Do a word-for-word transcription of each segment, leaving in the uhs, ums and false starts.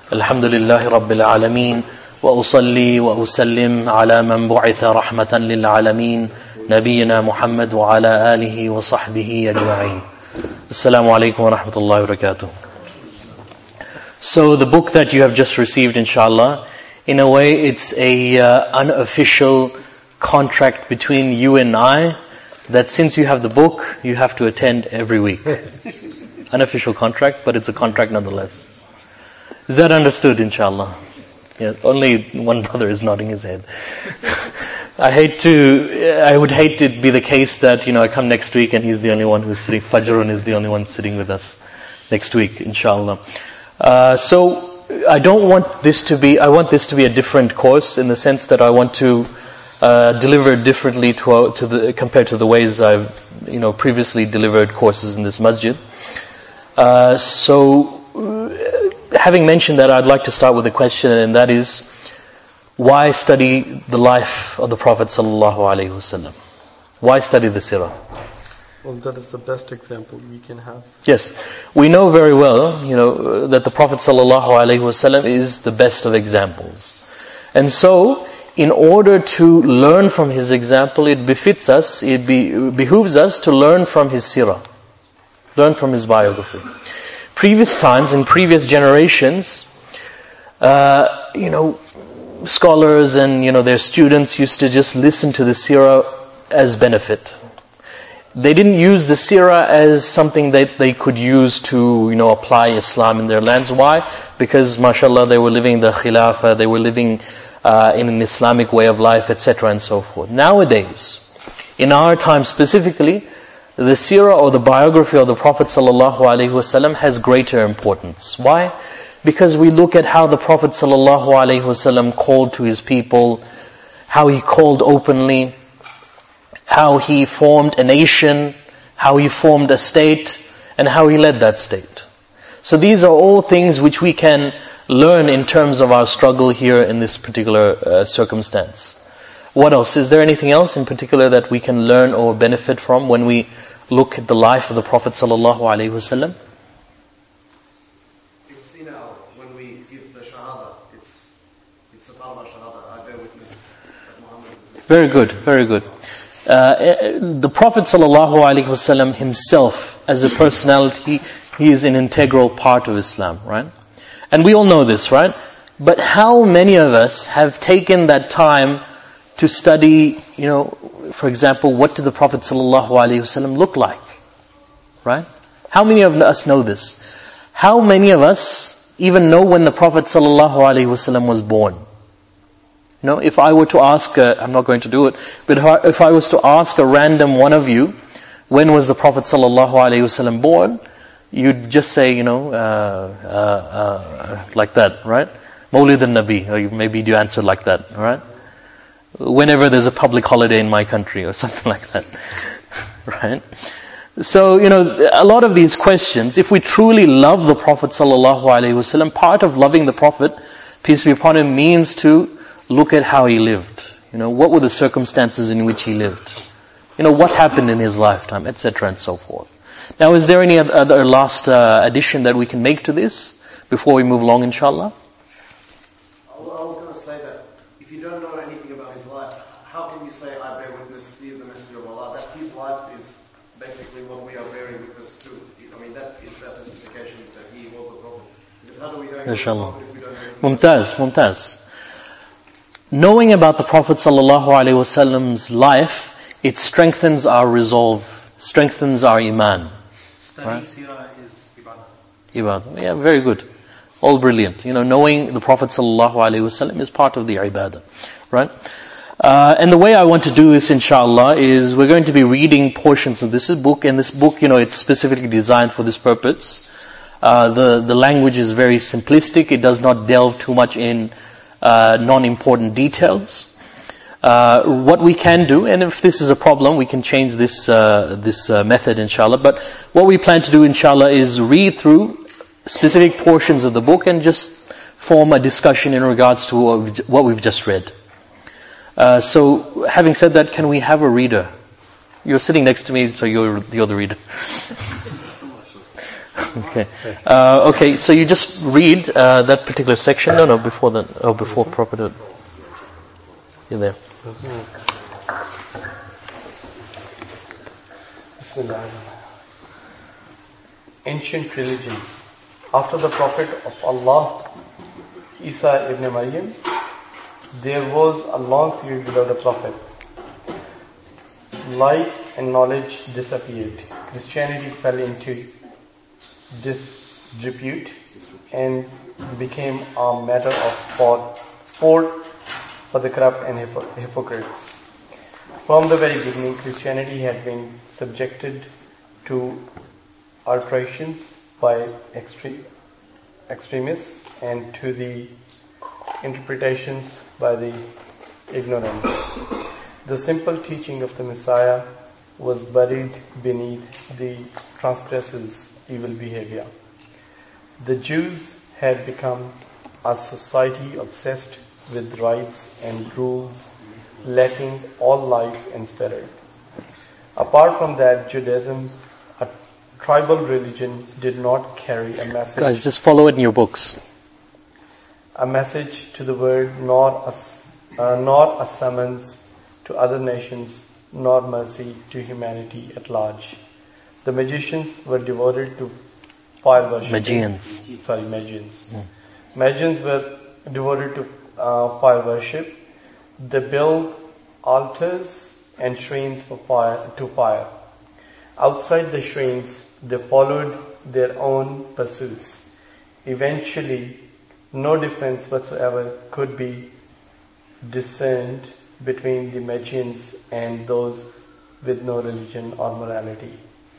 الحمد لله رب العالمين وأصلي وأسلم على من بعث رحمة للعالمين نبينا محمد وعلى آله وصحبه أجمعين. Assalamu alaikum wa rahmatullahi wa barakatuh. So the book that you have just received, inshallah, in a way it's a uh, unofficial contract between you and I that since you have the book, you have to attend every week. Unofficial contract, but it's a contract nonetheless. Is that understood, inshallah? Yeah, only one brother is nodding his head. I hate to, I would hate it be the case that, you know, I come next week and he's the only one who's sitting, Fajrun is the only one sitting with us next week, inshallah. Uh, so, I don't want this to be, I want this to be a different course in the sense that I want to uh, deliver differently to, to the, compared to the ways I've, you know, previously delivered courses in this masjid. Uh, so, having mentioned that, I'd like to start with a question, and that is, why study the life of the Prophet sallallahu alaihi wasallam? Why study the seerah? Well, that is the best example we can have. Yes, we know very well, you know, that the Prophet sallallahu alaihi wasallam is the best of examples, and so, in order to learn from his example, it befits us, it be, behooves us to learn from his seerah, learn from his biography. Previous times, in previous generations, uh, you know, scholars and, you know, their students used to just listen to the seerah as benefit. They didn't use the seerah as something that they could use to, you know, apply Islam in their lands. Why? Because, mashallah, they were living the khilafah, they were living uh, in an Islamic way of life, et cetera and so forth. Nowadays, in our time specifically, the seerah or the biography of the Prophet sallallahu alaihi wasallam has greater importance. Why? Because we look at how the Prophet sallallahu alaihi wasallam called to his people, how he called openly, how he formed a nation, how he formed a state, and how he led that state. So these are all things which we can learn in terms of our struggle here in this particular uh, circumstance. What else? Is there anything else in particular that we can learn or benefit from when we look at the life of the Prophet sallallahu alaihi wasallam? You'll see now when we give the shahada, it's it's a kalma shahada. I bear witness that Muhammad is this. Very good, very good. Uh, the Prophet sallallahu alaihi wasallam himself, as a personality, he is an integral part of Islam, right? And we all know this, right? But how many of us have taken that time to study, you know, for example, what did the Prophet ﷺ look like? Right? How many of us know this? How many of us even know when the Prophet ﷺ was born? You know, if I were to ask, a, I'm not going to do it, but if I, if I was to ask a random one of you, when was the Prophet ﷺ born? You'd just say, you know, uh, uh, uh, like that, right? Mawlid al-Nabi, or maybe you answer like that, right? Whenever there's a public holiday in my country or something like that, right? So, you know, a lot of these questions, if we truly love the Prophet sallallahu alaihi wasallam, part of loving the Prophet, peace be upon him, means to look at how he lived. You know, what were the circumstances in which he lived? You know, what happened in his lifetime, et cetera and so forth. Now, is there any other last uh, addition that we can make to this before we move along, inshallah? I was going to say that if you don't know anything about his life, how can you say, I bear witness, he is the messenger of Allah? That his life is basically what we are bearing witness to. I mean, that is a testification that he was the Prophet. Because how do we know he was the Prophet if we don't know anything? Mumtaz, Mumtaz. Knowing about the Prophet sallallahu alaihi wasallam's life, it strengthens our resolve, strengthens our iman. Studying seerah is ibadah. Ibadah, yeah, very good. All brilliant. You know, knowing the Prophet sallallahu alaihi wasallam is part of the ibadah, right? Uh, and the way I want to do this, inshallah, is we're going to be reading portions of this book, and this book, you know, it's specifically designed for this purpose. Uh, the the language is very simplistic. It does not delve too much in uh, non-important details. Uh, what we can do, and if this is a problem, we can change this uh, this uh, method, inshallah. But what we plan to do, inshallah, is read through specific portions of the book and just form a discussion in regards to what we've just read. Uh, so, having said that, can we have a reader? You're sitting next to me, so you're, you're the reader. Okay. Uh, okay, so you just read uh, that particular section. No, no, before that. Oh, before proper. You're there. Ancient religions. After the Prophet of Allah, Isa ibn Maryam, there was a long period without a prophet. Light and knowledge disappeared. Christianity fell into disrepute and became a matter of sport, sport for the corrupt and hypo- hypocrites. From the very beginning, Christianity had been subjected to alterations by extre- extremists and to the interpretations by the ignorant. The simple teaching of the Messiah was buried beneath the transgressors' evil behavior. The Jews had become a society obsessed with rites and rules, lacking all life and spirit. Apart from that, Judaism, a tribal religion, did not carry a message. Guys, just follow it in your books. A message to the world, nor a, uh, nor a summons to other nations, nor mercy to humanity at large. The magicians were devoted to fire worship. Magians. Sorry, Magians. Mm. Magians were devoted to uh, fire worship. They built altars and shrines for fire to fire. Outside the shrines, they followed their own pursuits. Eventually, no difference whatsoever could be discerned between the Magians and those with no religion or morality.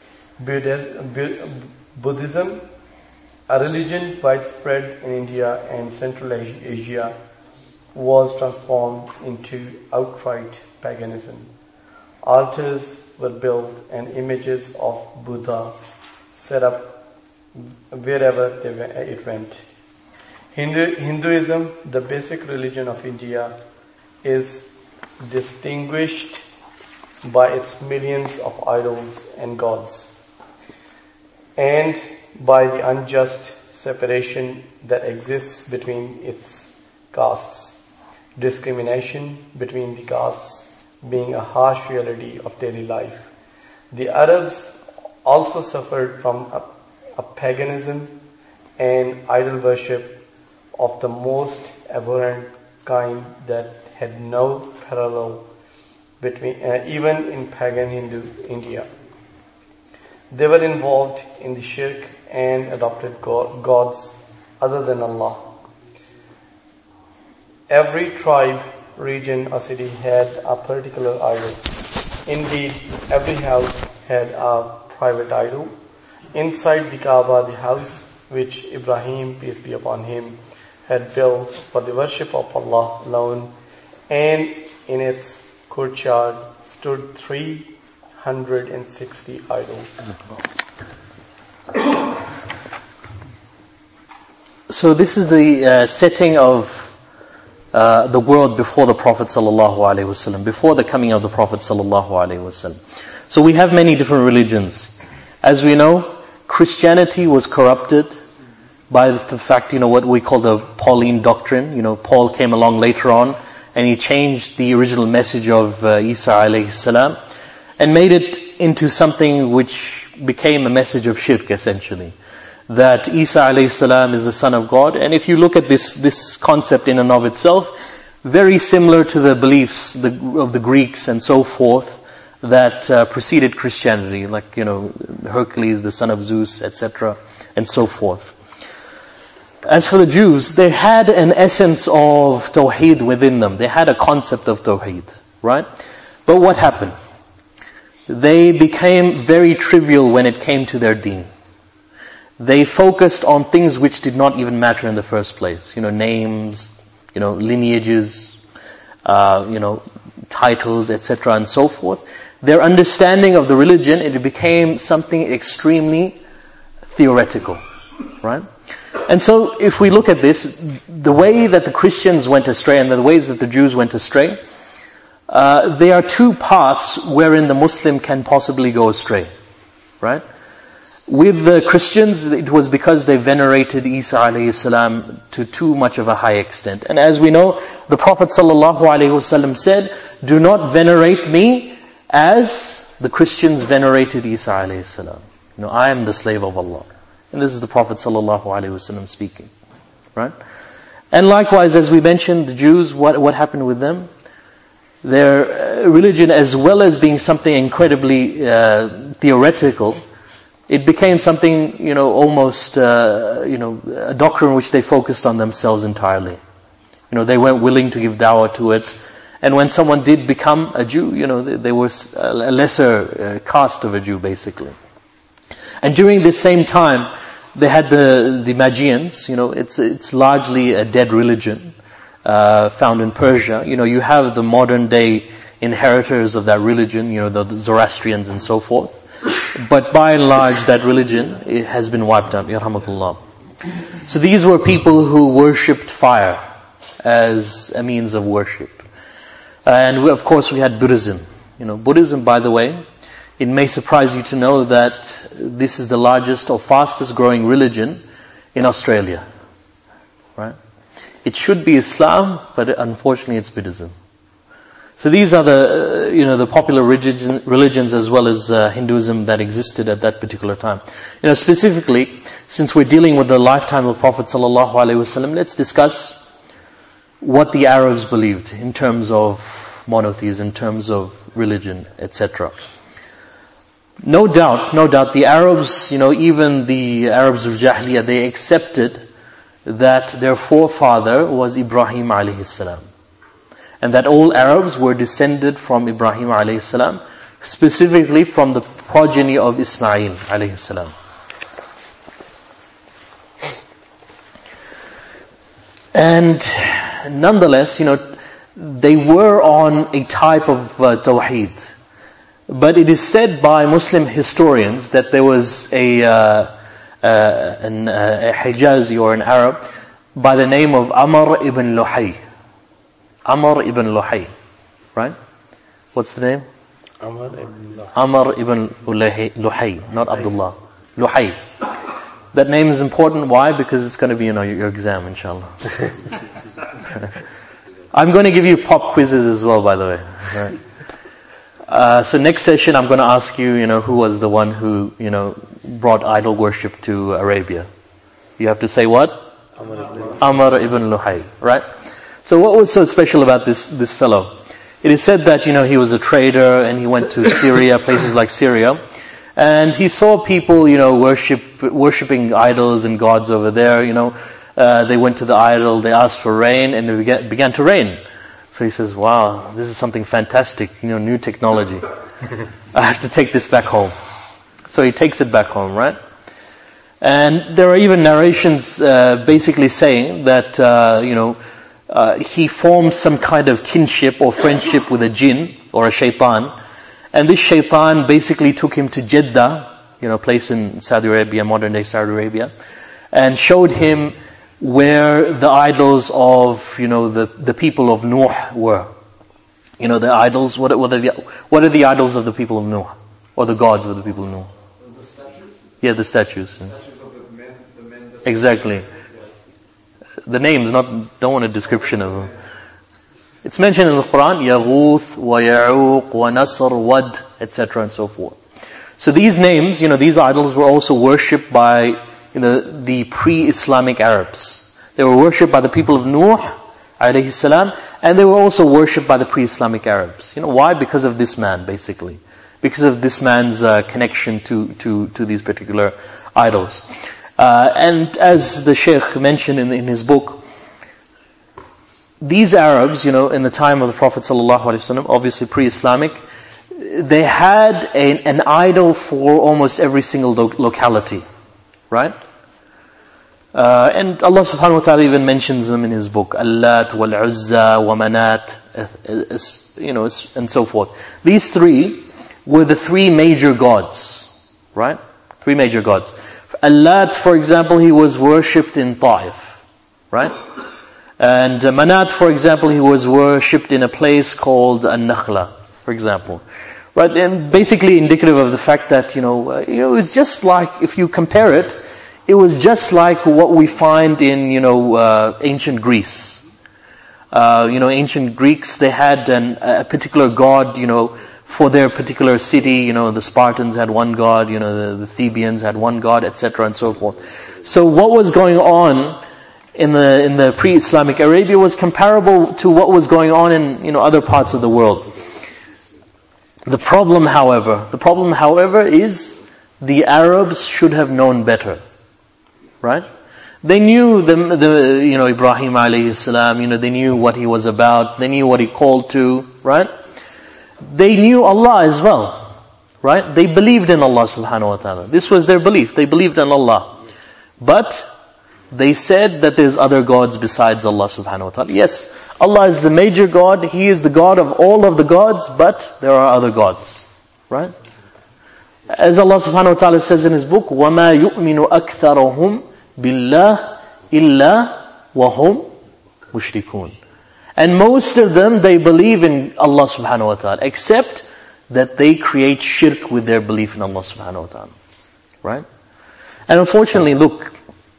Buddhism, a religion widespread in India and Central Asia, was transformed into outright paganism. Altars were built and images of Buddha set up wherever they, it went. Hindu, Hinduism, the basic religion of India, is distinguished by its millions of idols and gods, and by the unjust separation that exists between its castes. Discrimination between the castes being a harsh reality of daily life. The Arabs also suffered from a, a paganism and idol worship of the most abhorrent kind that had no parallel between uh, even in pagan Hindu India. They were involved in the shirk and adopted god, gods other than Allah. Every tribe, region or city had a particular idol. Indeed, every house had a private idol. Inside the Kaaba, the house which Ibrahim, peace be upon him, had built for the worship of Allah alone, and in its courtyard stood three hundred sixty idols. So this is the uh, setting of uh, the world before the Prophet sallallahu alaihi wasallam, before the coming of the Prophet sallallahu alaihi wasallam. So we have many different religions. As we know, Christianity was corrupted by the fact, you know, what we call the Pauline doctrine. You know, Paul came along later on and he changed the original message of uh, Isa alayhi salam and made it into something which became a message of shirk, essentially. That Isa alayhi salam is the son of God. And if you look at this this concept in and of itself, very similar to the beliefs the, of the Greeks and so forth that uh, preceded Christianity, like, you know, Hercules, the son of Zeus, et cetera, and so forth. As for the Jews, they had an essence of Tawheed within them. They had a concept of Tawheed, right? But what happened? They became very trivial when it came to their deen. They focused on things which did not even matter in the first place. You know, names, you know, lineages, uh, you know, titles, et cetera, and so forth. Their understanding of the religion, it became something extremely theoretical, right? And so, if we look at this, the way that the Christians went astray and the ways that the Jews went astray, uh, there are two paths wherein the Muslim can possibly go astray, right? With the Christians, it was because they venerated Isa alayhi salam to too much of a high extent. And as we know, the Prophet sallallahu alaihi wasallam said, do not venerate me as the Christians venerated Isa alayhi salam. You know, I am the slave of Allah. And this is the Prophet sallallahu alaihi wasallam speaking. Right? And likewise, as we mentioned, the Jews, what, what happened with them? Their religion, as well as being something incredibly uh, theoretical, it became something, you know, almost, uh, you know, a doctrine which they focused on themselves entirely. You know, they weren't willing to give dawah to it. And when someone did become a Jew, you know, they, they were a lesser uh, caste of a Jew, basically. And during this same time, they had the the Magians. You know, it's it's largely a dead religion uh, found in Persia. You know, you have the modern day inheritors of that religion. You know, the, the Zoroastrians and so forth. But by and large, that religion, it has been wiped out. Yarhamakullah. So these were people who worshipped fire as a means of worship. And we, of course, we had Buddhism. You know, Buddhism, by the way, it may surprise you to know that this is the largest or fastest growing religion in Australia. Right? It should be Islam, but unfortunately it's Buddhism. So these are the, uh, you know, the popular religion, religions as well as uh, Hinduism that existed at that particular time. You know, specifically, since we're dealing with the lifetime of Prophet sallallahu alaihi wasallam, let's discuss what the Arabs believed in terms of monotheism, in terms of religion, et cetera. No doubt, no doubt, the Arabs, you know, even the Arabs of Jahiliyyah, they accepted that their forefather was Ibrahim alayhi salam. And that all Arabs were descended from Ibrahim alayhi salam, specifically from the progeny of Ismail alayhi salam. And nonetheless, you know, they were on a type of uh, tawheed. But it is said by Muslim historians that there was a, uh, uh, an, uh, a Hijazi or an Arab by the name of Amr ibn Luhay. Amr ibn Luhay, right? What's the name? Amr ibn Luhay. Amr ibn Luhay, not Abdullah. Luhay. That name is important. Why? Because it's going to be, you know, your exam, inshallah. I'm going to give you pop quizzes as well, by the way. Right? Uh, so next session, I'm going to ask you, you know, who was the one who, you know, brought idol worship to Arabia? You have to say what? Amr ibn Amr ibn Luhay, right? So what was so special about this this fellow? It is said that, you know, he was a trader and he went to Syria, places like Syria, and he saw people, you know, worship worshipping idols and gods over there. You know, uh, they went to the idol, they asked for rain, and it began, began to rain. So he says, "Wow, this is something fantastic, you know, new technology. I have to take this back home." So he takes it back home, right? And there are even narrations uh, basically saying that, uh, you know, uh, he formed some kind of kinship or friendship with a jinn or a shaitan. And this shaitan basically took him to Jeddah, you know, place in Saudi Arabia, modern day Saudi Arabia, and showed him where the idols of, you know, the, the people of Nuh were. You know, the idols, what, what, are the, what are the idols of the people of Nuh? Or the gods of the people of Nuh? The statues? Yeah, the statues. The statues of the men, the men that Exactly. The names, not, don't want a description of them. It's mentioned in the Quran, Yaghuth, wa Ya'uq, wa Nasr, Wad, et cetera and so forth. So these names, you know, these idols were also worshipped by, you know, the pre-Islamic Arabs. They were worshipped by the people of Nuh, alayhi salam, and they were also worshipped by the pre-Islamic Arabs. You know, why? Because of this man, basically. Because of this man's uh, connection to, to, to these particular idols. Uh, and as the Shaykh mentioned in, in his book, these Arabs, you know, in the time of the Prophet ﷺ, obviously pre-Islamic, they had a, an idol for almost every single lo- locality, right? Uh, and Allah subhanahu wa ta'ala even mentions them in His book, Allat, wal-Uzza, wa Manat, you know, and so forth. These three were the three major gods, right? Three major gods. Allat, for example, he was worshipped in Ta'if, right? And Manat, for example, he was worshipped in a place called An-Nakhla, for example. Right, and basically indicative of the fact that, you know, uh, you know, it's just like, if you compare it, it was just like what we find in, you know, uh, ancient Greece. Uh, you know, ancient Greeks, they had an, a particular god, you know, for their particular city. You know, the Spartans had one god, you know, the, the Thebans had one god, et cetera, and so forth. So what was going on in the in the pre-Islamic Arabia was comparable to what was going on in, you know, other parts of the world. The problem, however, the problem, however, is the Arabs should have known better, right? They knew the, the you know, Ibrahim alayhi salam, you know, they knew what he was about, they knew what he called to, right? They knew Allah as well, right? They believed in Allah subhanahu wa ta'ala. This was their belief, they believed in Allah. But they said that there's other gods besides Allah subhanahu wa ta'ala. Yes, Allah is the major God, He is the God of all of the gods, but there are other gods, right? As Allah subhanahu wa ta'ala says in His book, وَمَا يُؤْمِنُ أَكْثَرُهُمْ بِاللَّهِ إِلَّا وَهُمْ مُشْرِكُونَ. And most of them, they believe in Allah subhanahu wa ta'ala, except that they create shirk with their belief in Allah subhanahu wa ta'ala, right? And unfortunately, look,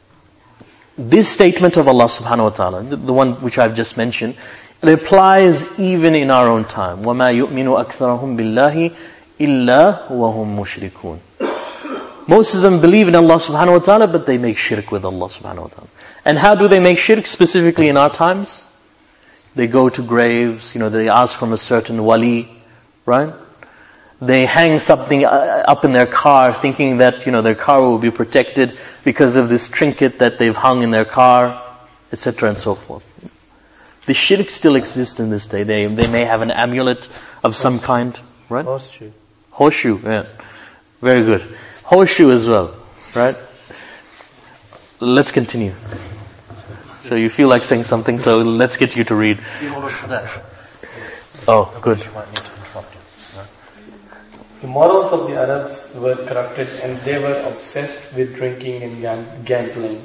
this statement of Allah subhanahu wa ta'ala, the, the one which I've just mentioned, it applies even in our own time. وَمَا يُؤْمِنُ أَكْثَرَهُمْ بِاللَّهِ إِلَّا وَهُمْ مُشْرِكُونَ. Most of them believe in Allah subhanahu wa ta'ala, but they make shirk with Allah subhanahu wa ta'ala. And how do they make shirk specifically in our times? They go to graves, you know, they ask from a certain wali, right? They hang something up in their car thinking that, you know, their car will be protected because of this trinket that they've hung in their car, et cetera and so forth. The shirk still exists in this day. They they may have an amulet of some kind, right? Horseshoe. Horseshoe, yeah. Very good. Horseshoe as well, right? Let's continue. So you feel like saying something, so let's get you to read. In order for that. Oh, good. You might need to interrupt it. No? The morals of the Arabs were corrupted and they were obsessed with drinking and gam- gambling.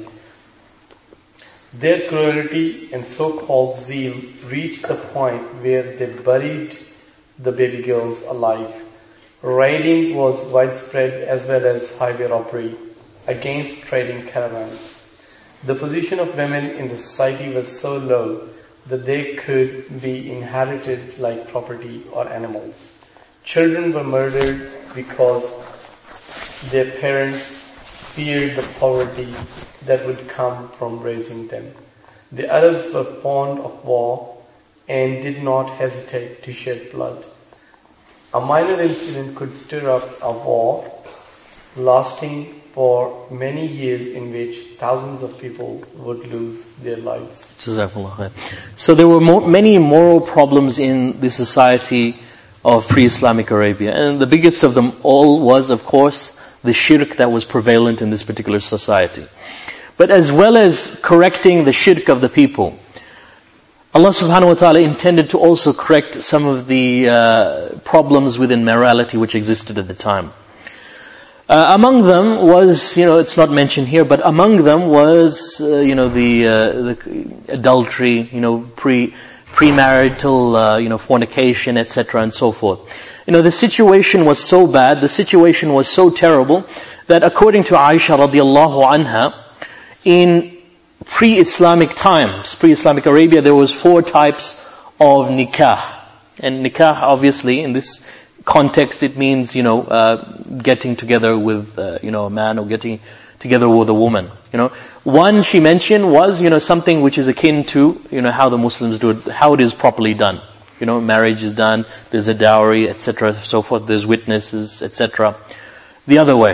Their cruelty and so-called zeal reached the point where they buried the baby girls alive. Raiding was widespread as well as highway robbery against trading caravans. The position of women in the society was so low that they could be inherited like property or animals. Children were murdered because their parents feared the poverty that would come from raising them. The Arabs were fond of war and did not hesitate to shed blood. A minor incident could stir up a war lasting for many years in which thousands of people would lose their lives. So there were more, many moral problems in the society of pre-Islamic Arabia. And the biggest of them all was, of course, the shirk that was prevalent in this particular society. But as well as correcting the shirk of the people, Allah subhanahu wa ta'ala intended to also correct some of the uh, problems within morality which existed at the time. Uh, among them was, you know, it's not mentioned here, but among them was, uh, you know, the, uh, the adultery, you know, pre premarital, uh, you know, fornication, et cetera, and so forth. You know, the situation was so bad, the situation was so terrible that according to Aisha radiallahu anha, in pre-Islamic times, pre-Islamic Arabia, there was four types of nikah, and nikah, obviously, in this context, it means, you know, uh, getting together with, uh, you know, a man or getting together with a woman. You know, one she mentioned was, you know, something which is akin to, you know, how the Muslims do it, how it is properly done. You know, marriage is done, there's a dowry, et cetera, so forth. There's witnesses, et cetera. The other way,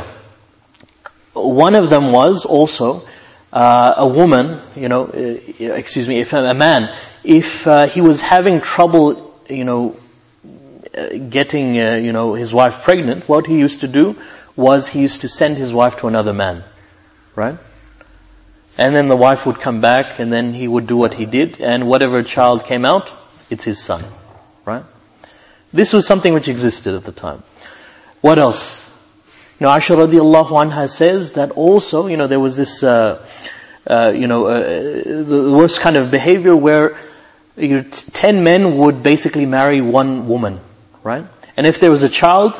one of them was also uh, a woman. You know, uh, excuse me, if a man, if uh, he was having trouble, you know, getting, uh, you know, his wife pregnant, what he used to do was he used to send his wife to another man, right? And then the wife would come back, and then he would do what he did, and whatever child came out, it's his son, right? This was something which existed at the time. What else? You know, Aisha radiallahu anha says that also, you know, there was this, uh, uh, you know, uh, the worst kind of behavior where you know, ten men would basically marry one woman. Right? And if there was a child,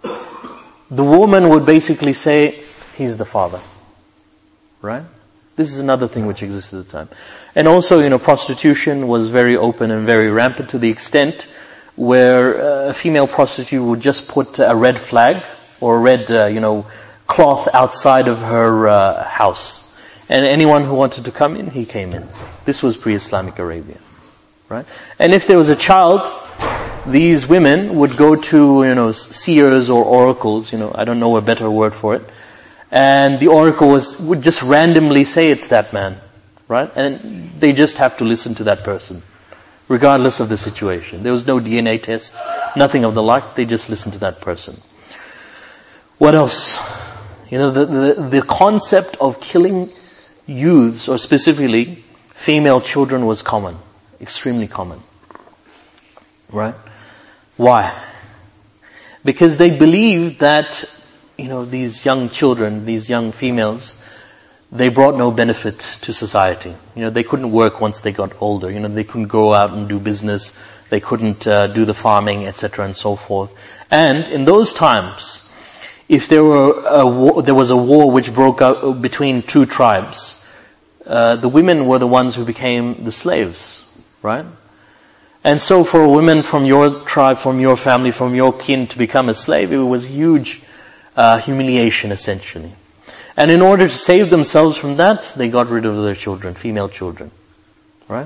the woman would basically say, he's the father. Right? This is another thing which existed at the time. And also, you know, prostitution was very open and very rampant, to the extent where a female prostitute would just put a red flag or a red, uh, you know, cloth outside of her uh, house. And anyone who wanted to come in, he came in. This was pre-Islamic Arabia. Right? And if there was a child, these women would go to, you know, seers or oracles, you know, I don't know a better word for it. And the oracle was, would just randomly say it's that man. Right? And they just have to listen to that person, regardless of the situation. There was no D N A test, nothing of the like. They just listened to that person. What else? You know, the, the, the concept of killing youths, or specifically female children, was common. Extremely common. Right? Why? Because they believed that, you know, these young children, these young females, they brought no benefit to society. You know, they couldn't work once they got older. You know, they couldn't go out and do business. They couldn't uh, do the farming, et cetera, and so forth. And in those times, if there were a war, there was a war which broke out between two tribes, uh, the women were the ones who became the slaves, right? And so for a woman from your tribe, from your family, from your kin to become a slave, it was huge uh, humiliation, essentially. And in order to save themselves from that, they got rid of their children, female children. Right?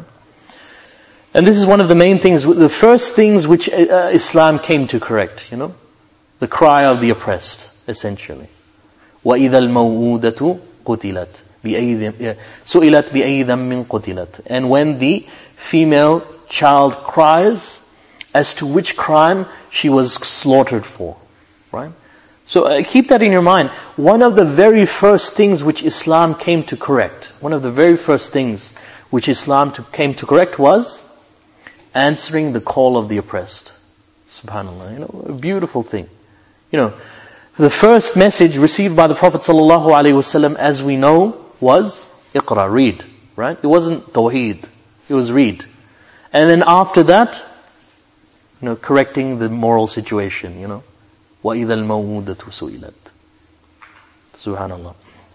And this is one of the main things, the first things which uh, Islam came to correct, you know? The cry of the oppressed, essentially. وَإِذَا الْمَوْءُودَةُ قُتِلَتْ سُئِلَتْ بِأَيِّ ذَنبٍ قُتِلَتْ. And when the female child cries as to which crime she was slaughtered for. Right? So uh, keep that in your mind. One of the very first things which Islam came to correct, one of the very first things which Islam to, came to correct was answering the call of the oppressed. SubhanAllah, you know, a beautiful thing. You know, the first message received by the Prophet ﷺ, as we know, was Iqra, read. Right? It wasn't Tawheed, it was read. And then after that, you know, correcting the moral situation, you know. وَإِذَا الْمَوْءُودَةُ سُئِلَتْ. Subhanallah.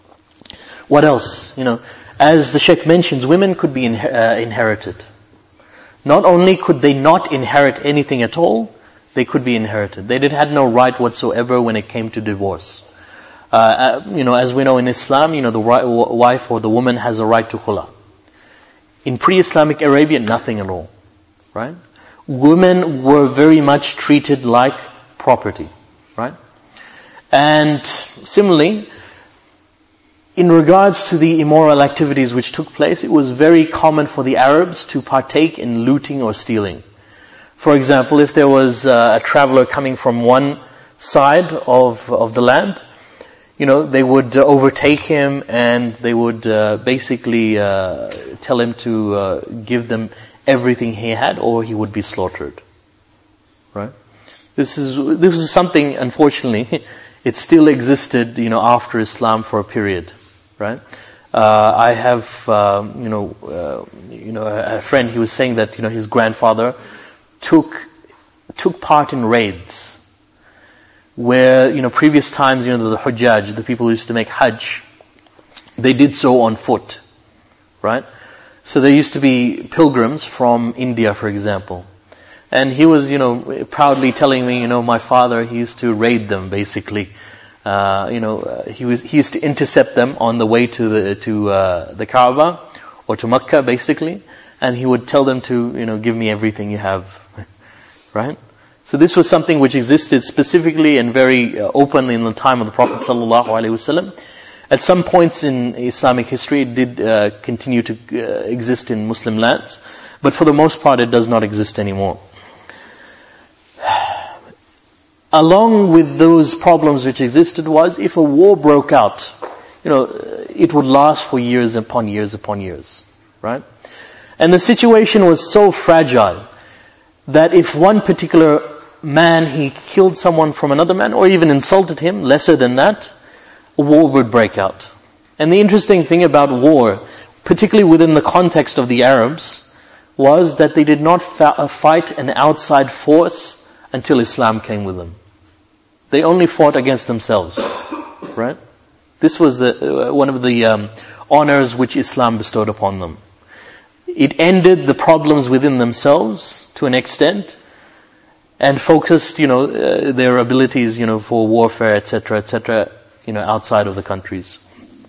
What else? You know, as the Shaykh mentions, women could be in, uh, inherited. Not only could they not inherit anything at all, they could be inherited. They did had no right whatsoever when it came to divorce. Uh, uh, you know, as we know in Islam, you know, the wife or the woman has a right to khula. In pre-Islamic Arabia, nothing at all. Right? Women were very much treated like property. Right? And similarly, in regards to the immoral activities which took place, it was very common for the Arabs to partake in looting or stealing. For example, if there was uh, a traveler coming from one side of, of the land, you know, they would uh, overtake him and they would uh, basically uh, tell him to uh, give them everything he had, or he would be slaughtered. Right? This is this is something, unfortunately, it still existed, you know, after Islam for a period, right? Uh, I have, um, you know, uh, you know, a friend. He was saying that, you know, his grandfather took took part in raids, where, you know, previous times, you know, the Hujjaj, the people who used to make Hajj, they did so on foot, right? So there used to be pilgrims from India, for example. And he was, you know, proudly telling me, you know, my father, he used to raid them, basically. Uh, you know, uh, he was he used to intercept them on the way to the to uh, the Kaaba or to Mecca, basically, and he would tell them to, you know, give me everything you have, right? So this was something which existed specifically and very uh, openly in the time of the Prophet sallallahu alaihi wasallam. At some points in Islamic history, it did uh, continue to uh, exist in Muslim lands, but for the most part, it does not exist anymore. Along with those problems which existed was, if a war broke out, you know, it would last for years upon years upon years, right? And the situation was so fragile that if one particular man, he killed someone from another man, or even insulted him, lesser than that, a war would break out. And the interesting thing about war, particularly within the context of the Arabs, was that they did not fa- fight an outside force until Islam came with them. They only fought against themselves, right? This was the, uh, one of the um, honors which Islam bestowed upon them. It ended the problems within themselves to an extent, and focused, you know, uh, their abilities, you know, for warfare, et cetera, et cetera, you know, outside of the countries.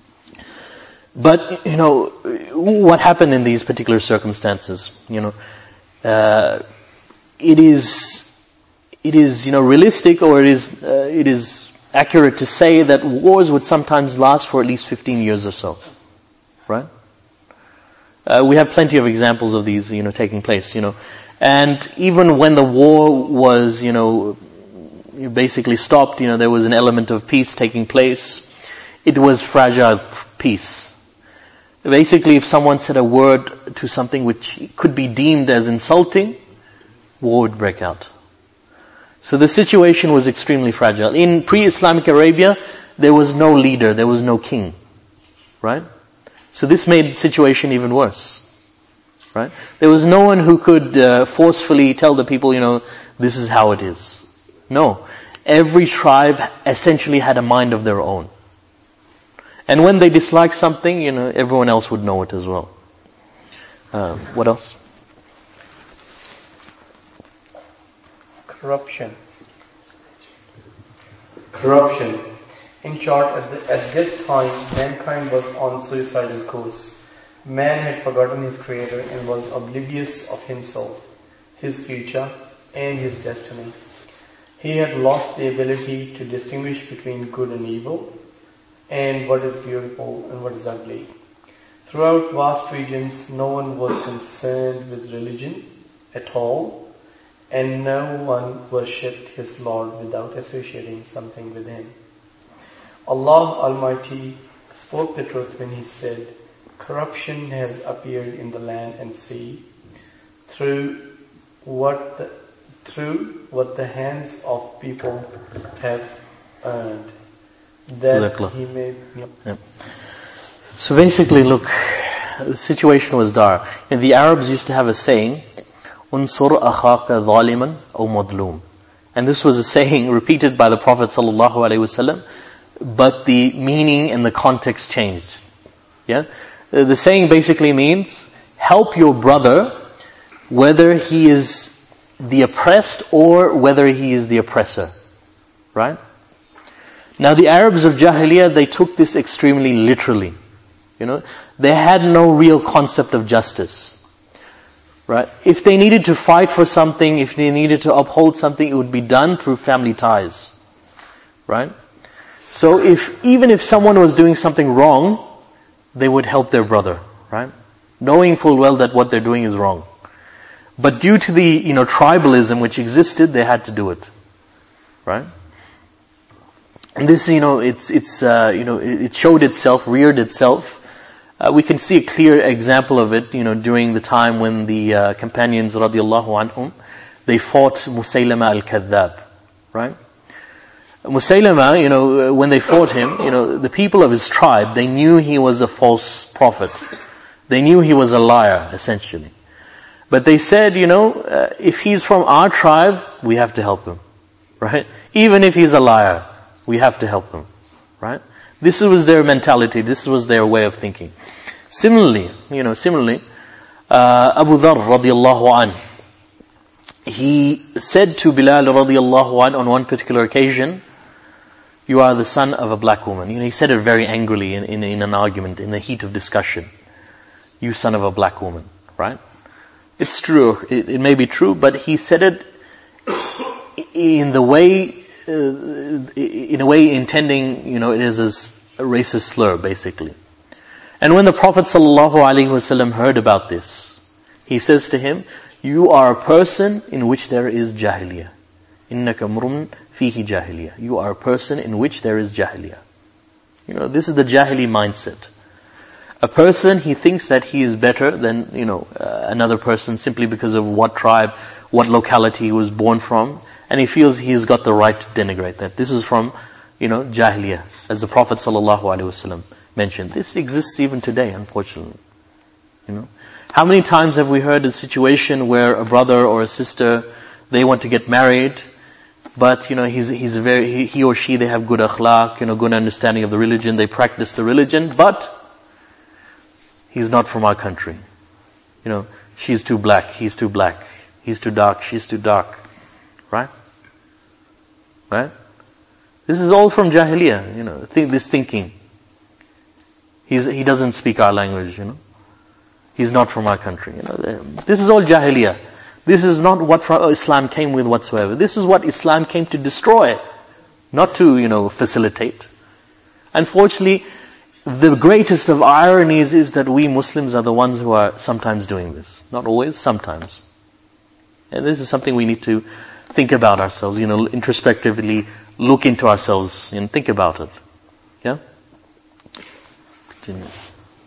But, you know, what happened in these particular circumstances? You know, uh, it is, it is, you know, realistic, or it is, uh, it is accurate to say that wars would sometimes last for at least fifteen years or so, right? Uh, we have plenty of examples of these, you know, taking place, you know. And even when the war was, you know, basically stopped, you know, there was an element of peace taking place. It was fragile peace. Basically, if someone said a word to something which could be deemed as insulting, war would break out. So the situation was extremely fragile. In pre-Islamic Arabia, there was no leader, there was no king, right? So this made the situation even worse, right? There was no one who could uh, forcefully tell the people, you know, this is how it is. No. Every tribe essentially had a mind of their own. And when they disliked something, you know, everyone else would know it as well. Uh, what else? Corruption. Corruption. In short, at, the, at this time, mankind was on suicidal course. Man had forgotten his creator and was oblivious of himself, his future, and his destiny. He had lost the ability to distinguish between good and evil, and what is beautiful and what is ugly. Throughout vast regions, no one was concerned with religion at all, and no one worshipped his Lord without associating something with him. Allah Almighty spoke the truth when He said, corruption has appeared in the land and sea through what the, through what the hands of people have earned. That He made. Yep. Yep. So basically, look, the situation was dire. And the Arabs used to have a saying, "Unsur akhaka zaliman aw madloom," and this was a saying repeated by the Prophet sallallahu alaihi wasallam, but the meaning and the context changed. Yeah, the saying basically means help your brother, whether he is the oppressed or whether he is the oppressor, right? Now the Arabs of Jahiliyyah, they took this extremely literally. You know, they had no real concept of justice. Right? If they needed to fight for something, if they needed to uphold something, it would be done through family ties. Right? So if, even if someone was doing something wrong, they would help their brother. Right? Knowing full well that what they're doing is wrong. But due to the, you know, tribalism which existed, they had to do it. Right? And this, you know, it's, it's, uh, you know, it showed itself, reared itself. Uh, we can see a clear example of it, you know, during the time when the uh, companions, radiallahu anhum, they fought Musaylama al-Kadhdhab, right? Musaylama, you know, when they fought him, you know, the people of his tribe, they knew he was a false prophet. They knew he was a liar, essentially. But they said, you know, uh, if he's from our tribe, we have to help him, right? Even if he's a liar, we have to help him, right? This was their mentality. This was their way of thinking. Similarly, you know, similarly, uh, Abu Dharr radiallahu anh, he said to Bilal radiallahu anh on one particular occasion, "You are the son of a black woman." You know, he said it very angrily in, in, in an argument, in the heat of discussion. "You son of a black woman," right? It's true. It, it may be true, but he said it in the way. Uh, in a way intending, you know, it is a racist slur, basically. And when the Prophet ﷺ heard about this, he says to him, "You are a person in which there is jahiliyyah. Innaka murun fihi jahiliyyah. You are a person in which there is jahiliyyah." You know, this is the jahili mindset. A person, he thinks that he is better than, you know, uh, another person simply because of what tribe, what locality he was born from. And he feels he's got the right to denigrate that. This is from, you know, Jahiliyyah. As the Prophet ﷺ mentioned. This exists even today, unfortunately. You know, how many times have we heard a situation where a brother or a sister, they want to get married, but, you know, he's, he's very, he, he or she, they have good akhlaq, you know, good understanding of the religion, they practice the religion, but he's not from our country. You know, she's too black, he's too black, he's too dark, she's too dark. Right? Right? This is all from Jahiliyyah, you know, th- this thinking. He's, he doesn't speak our language, you know. He's not from our country, you know. This is all Jahiliyyah. This is not what Islam came with whatsoever. This is what Islam came to destroy, not to, you know, facilitate. Unfortunately, the greatest of ironies is that we Muslims are the ones who are sometimes doing this. Not always, sometimes. And this is something we need to think about ourselves, you know, introspectively look into ourselves and think about it. Yeah? Continue.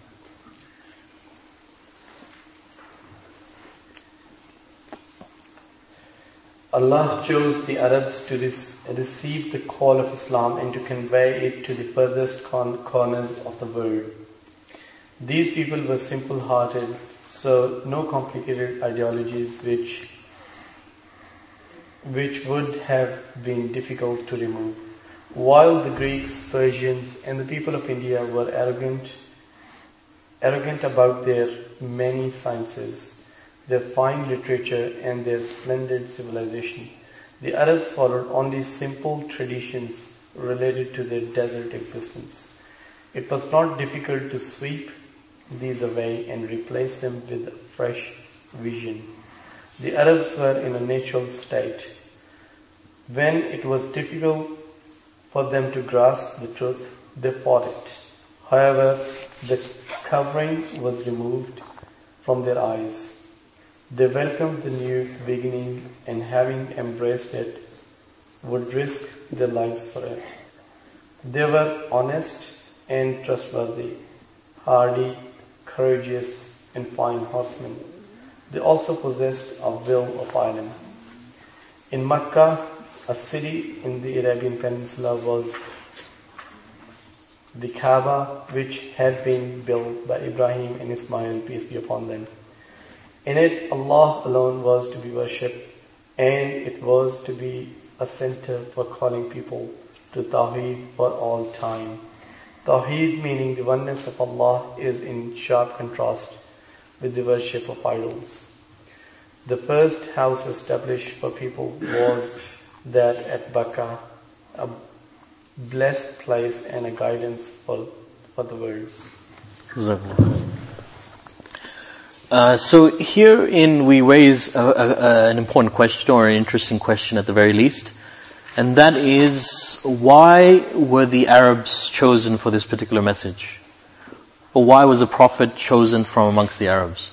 Allah chose the Arabs to receive the call of Islam and to convey it to the furthest corners of the world. These people were simple-hearted, so no complicated ideologies which, which would have been difficult to remove. While the Greeks, Persians, and the people of India were arrogant, arrogant about their many sciences, their fine literature and their splendid civilization, the Arabs followed only simple traditions related to their desert existence. It was not difficult to sweep these away and replace them with a fresh vision. The Arabs were in a natural state. When it was difficult for them to grasp the truth, they fought it. However, the covering was removed from their eyes. They welcomed the new beginning and having embraced it, would risk their lives for it. They were honest and trustworthy, hardy, courageous, and fine horsemen. They also possessed a will of iron. In Makkah, a city in the Arabian Peninsula, was the Kaaba, which had been built by Ibrahim and Ismail, peace be upon them. In it, Allah alone was to be worshipped, and it was to be a center for calling people to Tawheed for all time. Tawheed, meaning the oneness of Allah, is in sharp contrast with the worship of idols. The first house established for people was that at Bakka, a blessed place and a guidance for, for the worlds. Uh, so herein we raise a, a, a, an important question, or an interesting question at the very least, and that is, why were the Arabs chosen for this particular message? Or why was a prophet chosen from amongst the Arabs?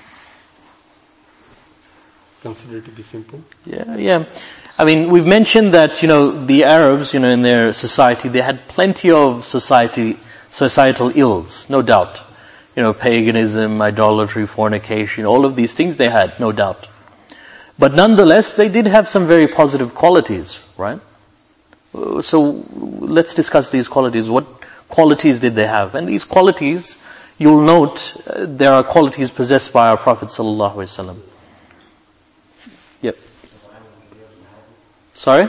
Considered to be simple? Yeah, yeah. I mean, we've mentioned that, you know, the Arabs, you know, in their society, they had plenty of society, societal ills, no doubt. You know, paganism, idolatry, fornication, all of these things they had, no doubt. But nonetheless, they did have some very positive qualities, right? So let's discuss these qualities. What qualities did they have? And these qualities, you'll note, uh, there are qualities possessed by our Prophet sallallahu alaihi wasallam. Yep. Sorry?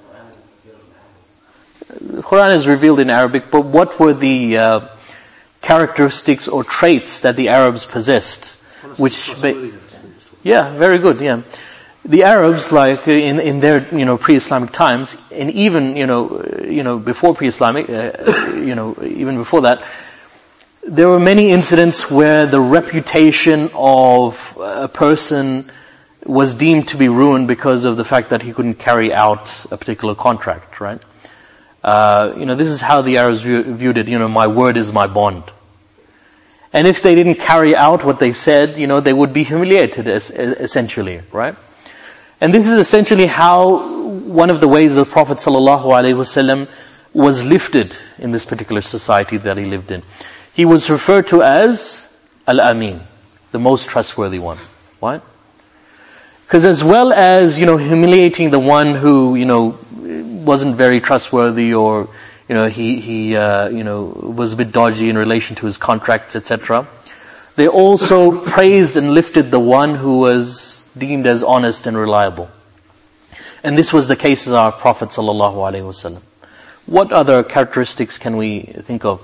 The Quran is revealed in Arabic, but what were the uh, characteristics or traits that the Arabs possessed? Which, ba- yeah, very good, yeah. The Arabs, like in in their you know pre-Islamic times, and even you know you know before pre-Islamic, uh, you know even before that, there were many incidents where the reputation of a person was deemed to be ruined because of the fact that he couldn't carry out a particular contract, right? Uh, you know, this is how the Arabs view, viewed it, you know, my word is my bond. And if they didn't carry out what they said, you know, they would be humiliated, as, essentially, right? And this is essentially how one of the ways the Prophet ﷺ was lifted in this particular society that he lived in. He was referred to as Al-Amin, the most trustworthy one. Why? Because as well as, you know, humiliating the one who, you know, wasn't very trustworthy, or, you know, he, he uh, you know, was a bit dodgy in relation to his contracts, et cetera, they also praised and lifted the one who was deemed as honest and reliable. And this was the case of our Prophet sallallahu alaihi wasallam. What other characteristics can we think of?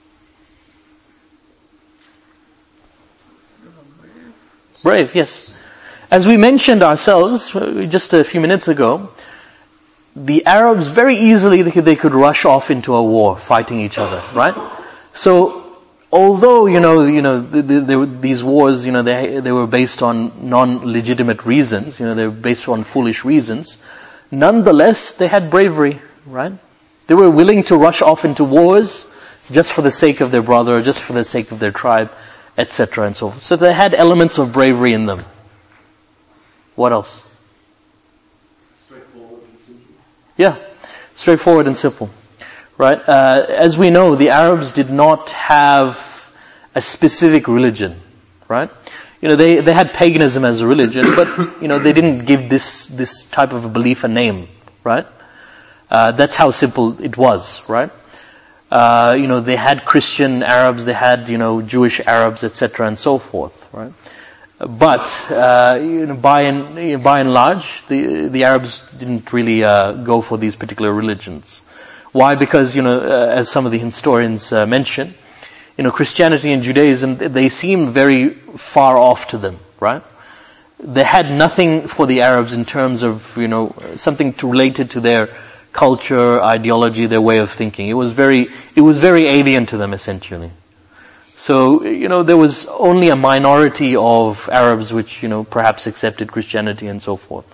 Brave, yes. As we mentioned ourselves just a few minutes ago, the Arabs very easily, they could rush off into a war, fighting each other, right? So, although, you know, you know, the, the, the, these wars, you know, they, they were based on non-legitimate reasons, you know, they were based on foolish reasons, nonetheless, they had bravery, right? They were willing to rush off into wars just for the sake of their brother, just for the sake of their tribe, et cetera and so forth. So they had elements of bravery in them. What else? Straightforward and simple. Yeah, straightforward and simple. Right? Uh, as we know, the Arabs did not have a specific religion. Right? You know, they, they had paganism as a religion, but, you know, they didn't give this, this type of a belief a name. Right? Uh, that's how simple it was. Right? Uh, you know, they had Christian Arabs, they had, you know, Jewish Arabs, et cetera and so forth. Right? But, uh, you know, by and, by and large, the, the Arabs didn't really, uh, go for these particular religions. Why? Because, you know, uh, as some of the historians uh, mention, you know, Christianity and Judaism, they seem very far off to them, right? They had nothing for the Arabs in terms of, you know, something to, related to their culture, ideology, their way of thinking. It was very, it was very alien to them, essentially. So, you know, there was only a minority of Arabs which, you know, perhaps accepted Christianity and so forth.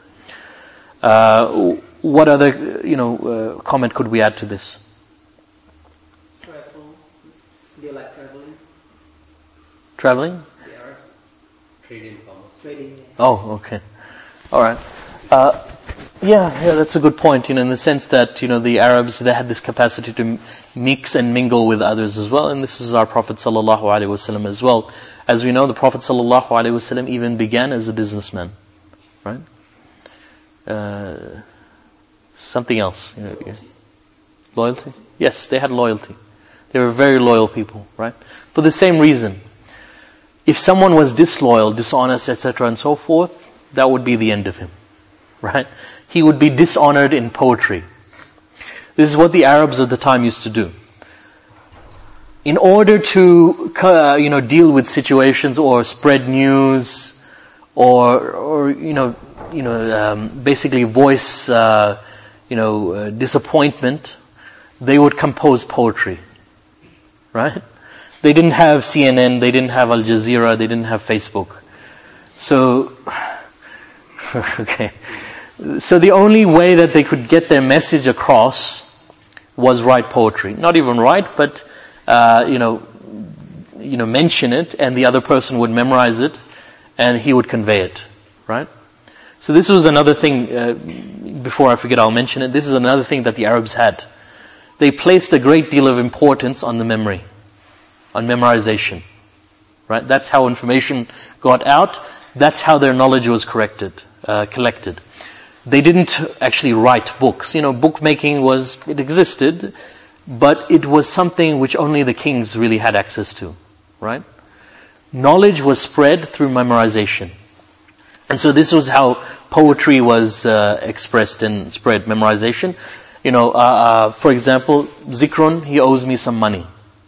Uh, what other, you know, uh, comment could we add to this? Travel. They like traveling. Traveling? They are. Trading commerce. Trading. Yeah. Oh, okay. All right. Uh, yeah, yeah, that's a good point, you know, in the sense that, you know, the Arabs, they had this capacity to mix and mingle with others as well, and this is our Prophet sallallahu alaihi wasallam as well. As we know, the Prophet sallallahu alaihi wasallam even began as a businessman, right? Uh, something else. You know, yeah. Loyalty? Yes, they had loyalty. They were very loyal people, right? For the same reason. If someone was disloyal, dishonest, et cetera and so forth, that would be the end of him, right? He would be dishonored in poetry. This is what the Arabs of the time used to do. In order to, uh, you know, deal with situations or spread news, or, or you know, you know, um, basically voice, uh, you know, uh, disappointment, they would compose poetry, right? They didn't have C N N, they didn't have Al Jazeera, they didn't have Facebook. So, okay. So the only way that they could get their message across was write poetry. Not even write, but, uh, you know, you know, mention it, and the other person would memorize it, and he would convey it, right? So this was another thing, uh, before I forget I'll mention it, this is another thing that the Arabs had. They placed a great deal of importance on the memory, on memorization, right? That's how information got out, that's how their knowledge was corrected, uh, collected. They didn't actually write books. You know, bookmaking was, it existed, but it was something which only the kings really had access to, right? Knowledge was spread through memorization. And so this was how poetry was uh, expressed and spread, memorization. You know, uh, uh, for example, Zikrun, he owes me some money.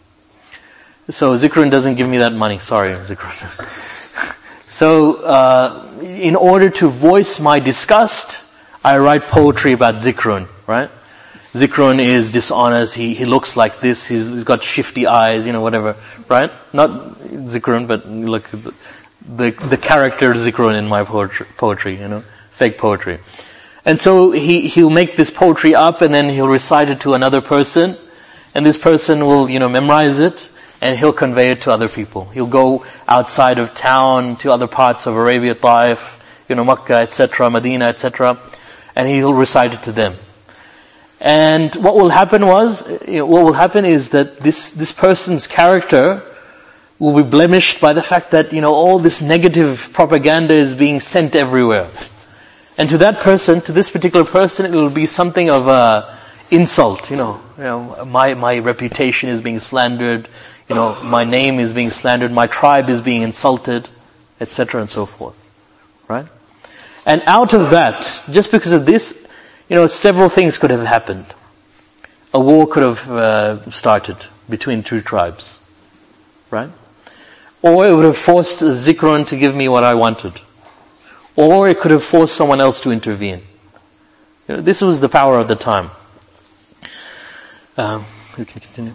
So Zikrun doesn't give me that money. Sorry, Zikrun. So, uh, in order to voice my disgust, I write poetry about Zikrun, right? Zikrun is dishonest, he, he looks like this, he's, he's got shifty eyes, you know, whatever, right? Not Zikrun, but look, the, the, the character Zikrun in my poetry, poetry, you know, fake poetry. And so he, he'll make this poetry up and then he'll recite it to another person, and this person will, you know, memorize it, and he'll convey it to other people. He'll go outside of town to other parts of Arabia, Taif, you know, Makkah, et cetera, Medina, et cetera, and he'll recite it to them. And what will happen was, you know, what will happen is that this this person's character will be blemished by the fact that, you know, all this negative propaganda is being sent everywhere. And to that person, to this particular person, it will be something of a insult. You know, you know, my my reputation is being slandered. You know, my name is being slandered. My tribe is being insulted, et cetera, and so forth. Right? And out of that, just because of this, you know, several things could have happened. A war could have uh, started between two tribes, right? Or it would have forced Zikron to give me what I wanted. Or it could have forced someone else to intervene. You know, this was the power of the time. Um, we can continue.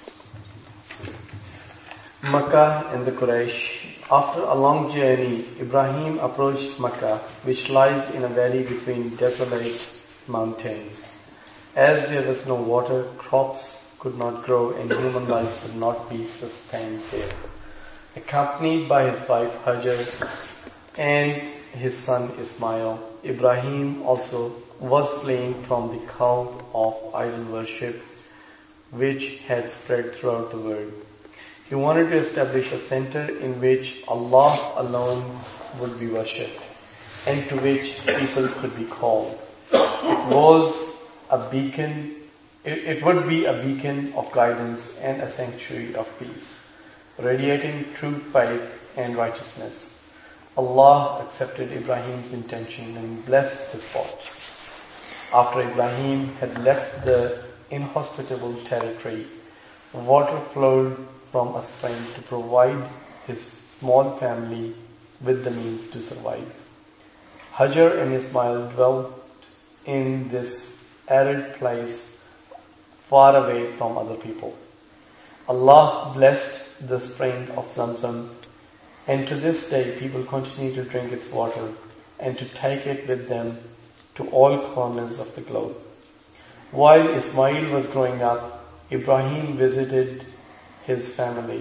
Makkah and the Quraysh. After a long journey, Ibrahim approached Makkah, which lies in a valley between desolate mountains. As there was no water, crops could not grow and human life could not be sustained there. Accompanied by his wife Hajar and his son Ismail, Ibrahim also was fleeing from the cult of idol worship which had spread throughout the world. He wanted to establish a center in which Allah alone would be worshipped and to which people could be called. It was a beacon, it, it would be a beacon of guidance and a sanctuary of peace, radiating true faith and righteousness. Allah accepted Ibrahim's intention and blessed his thought. After Ibrahim had left the inhospitable territory, water flowed from a spring to provide his small family with the means to survive. Hajar and Ismail dwelt in this arid place far away from other people. Allah blessed the spring of Zamzam, and to this day people continue to drink its water and to take it with them to all corners of the globe. While Ismail was growing up, Ibrahim visited his family.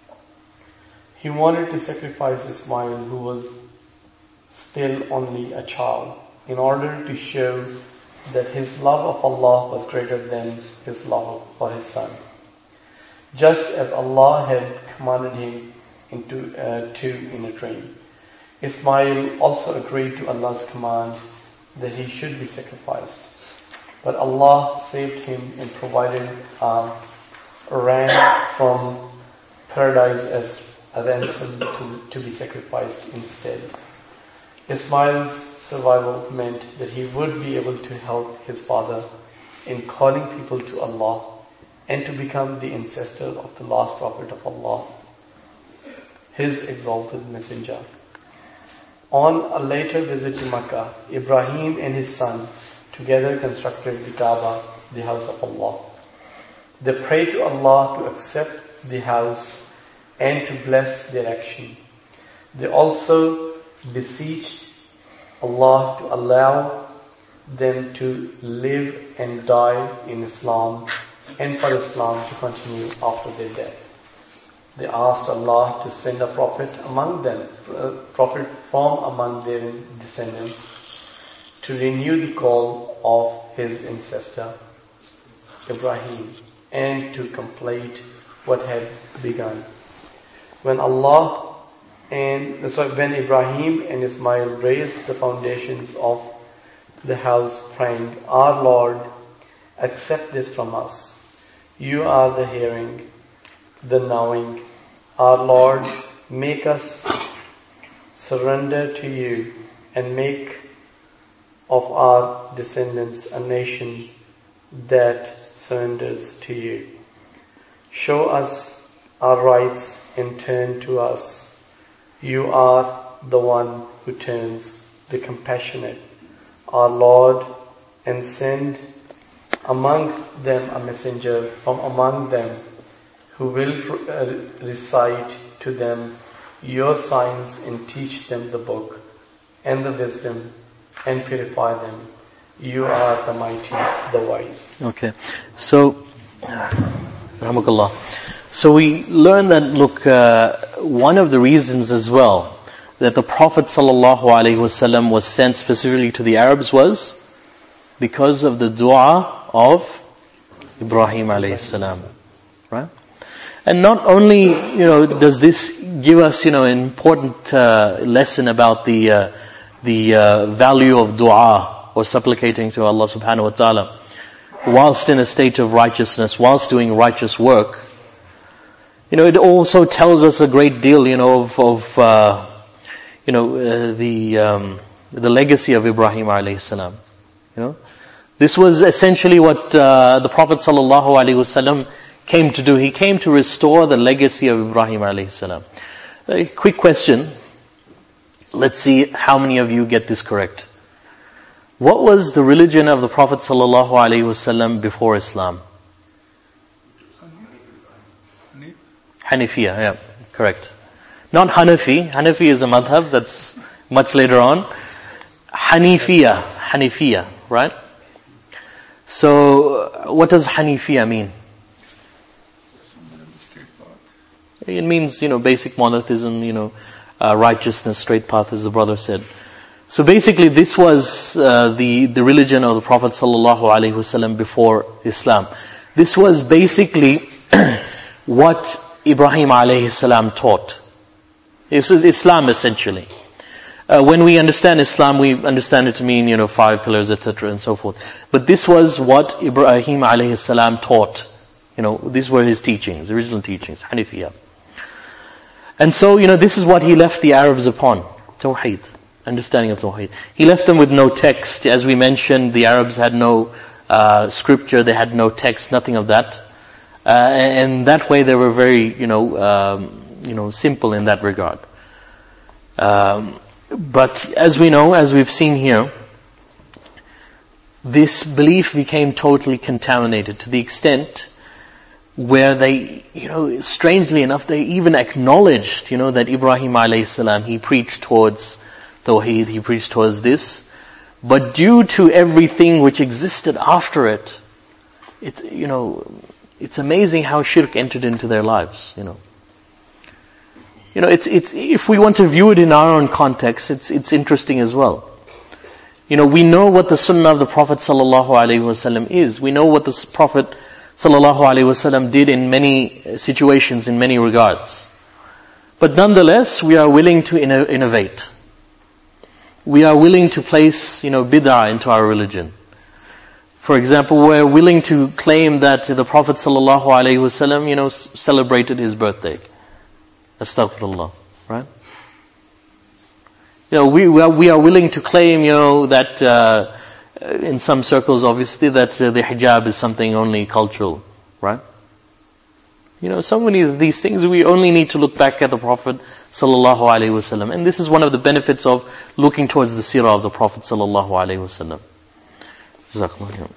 He wanted to sacrifice Ismail, who was still only a child, in order to show that his love of Allah was greater than his love for his son. Just as Allah had commanded him into, uh, to in a dream. Ismail also agreed to Allah's command that he should be sacrificed. But Allah saved him and provided a ram from paradise as a ransom to, to be sacrificed instead. Ismail's survival meant that he would be able to help his father in calling people to Allah and to become the ancestor of the last prophet of Allah, his exalted messenger. On a later visit to Makkah, Ibrahim and his son together constructed the Kaaba, the house of Allah. They prayed to Allah to accept the house and to bless their action. They also beseeched Allah to allow them to live and die in Islam and for Islam to continue after their death. They asked Allah to send a prophet among them, a prophet from among their descendants, to renew the call of his ancestor Ibrahim and to complete what had begun. When Allah and so when Ibrahim and Ismail raised the foundations of the house, praying, "Our Lord, accept this from us. You are the hearing, the knowing. Our Lord, make us surrender to you and make of our descendants a nation that surrenders to you. Show us our rights and turn to us. You are the one who turns, the compassionate, our Lord, and send among them a messenger from among them who will recite to them your signs and teach them the book and the wisdom and purify them. You are the mighty, the wise." Okay, so, Rahmakallah. So we learn that, look, uh, one of the reasons as well that the Prophet ﷺ was sent specifically to the Arabs was because of the dua of Ibrahim alayhi salam, right? And not only, you know, does this give us, you know, an important uh, lesson about the uh, the uh, value of dua or supplicating to Allah subhanahu wa ta'ala whilst in a state of righteousness, whilst doing righteous work. You know, it also tells us a great deal, you know, of, of uh, you know, uh, the um, the legacy of Ibrahim alayhi salam. You know, this was essentially what uh, the Prophet sallallahu alaihi wasallam came to do. He came to restore the legacy of Ibrahim alayhi salam. A quick question. Let's see how many of you get this correct. What was the religion of the Prophet sallallahu alaihi wasallam before Islam? Hanafiya, yeah, correct. Not Hanafi. Hanafi is a madhab that's much later on. Hanifiya, Hanifiya, right? So, what does Hanifiya mean? It means, you know, basic monotheism, you know, uh, righteousness, straight path, as the brother said. So basically, this was uh, the the religion of the Prophet sallallahu alaihi wasallam before Islam. This was basically what Ibrahim alayhi salam taught. This is Islam essentially. Uh, when we understand Islam, we understand it to mean, you know, five pillars, et cetera, and so forth. But this was what Ibrahim alayhi salam taught. You know, these were his teachings, original teachings, Hanifiyah. And so, you know, this is what he left the Arabs upon, Tawheed, understanding of Tawheed. He left them with no text. As we mentioned, the Arabs had no uh, scripture, they had no text, nothing of that. Uh, and that way they were very, you know, um, you know, simple in that regard. Um, but as we know, as we've seen here, this belief became totally contaminated to the extent where they, you know, strangely enough, they even acknowledged, you know, that Ibrahim alayhi salam, he preached towards Tawheed, he preached towards this. But due to everything which existed after it, it's, you know, it's amazing how shirk entered into their lives, you know. You know, it's, it's, if we want to view it in our own context, it's, it's interesting as well. You know, we know what the sunnah of the Prophet sallallahu alaihi wasallam is. We know what the Prophet sallallahu alaihi wasallam did in many situations, in many regards. But nonetheless, we are willing to inno- innovate. We are willing to place, you know, bid'ah into our religion. For example, we're willing to claim that the Prophet sallallahu alaihi wasallam, you know, celebrated his birthday. Astaghfirullah, right? You know, we, we are, we are willing to claim, you know, that uh, in some circles, obviously, that uh, the hijab is something only cultural, right? You know, so many of these things, we only need to look back at the Prophet sallallahu alaihi wasallam. And this is one of the benefits of looking towards the seerah of the Prophet sallallahu alaihi wasallam. Jazakallah.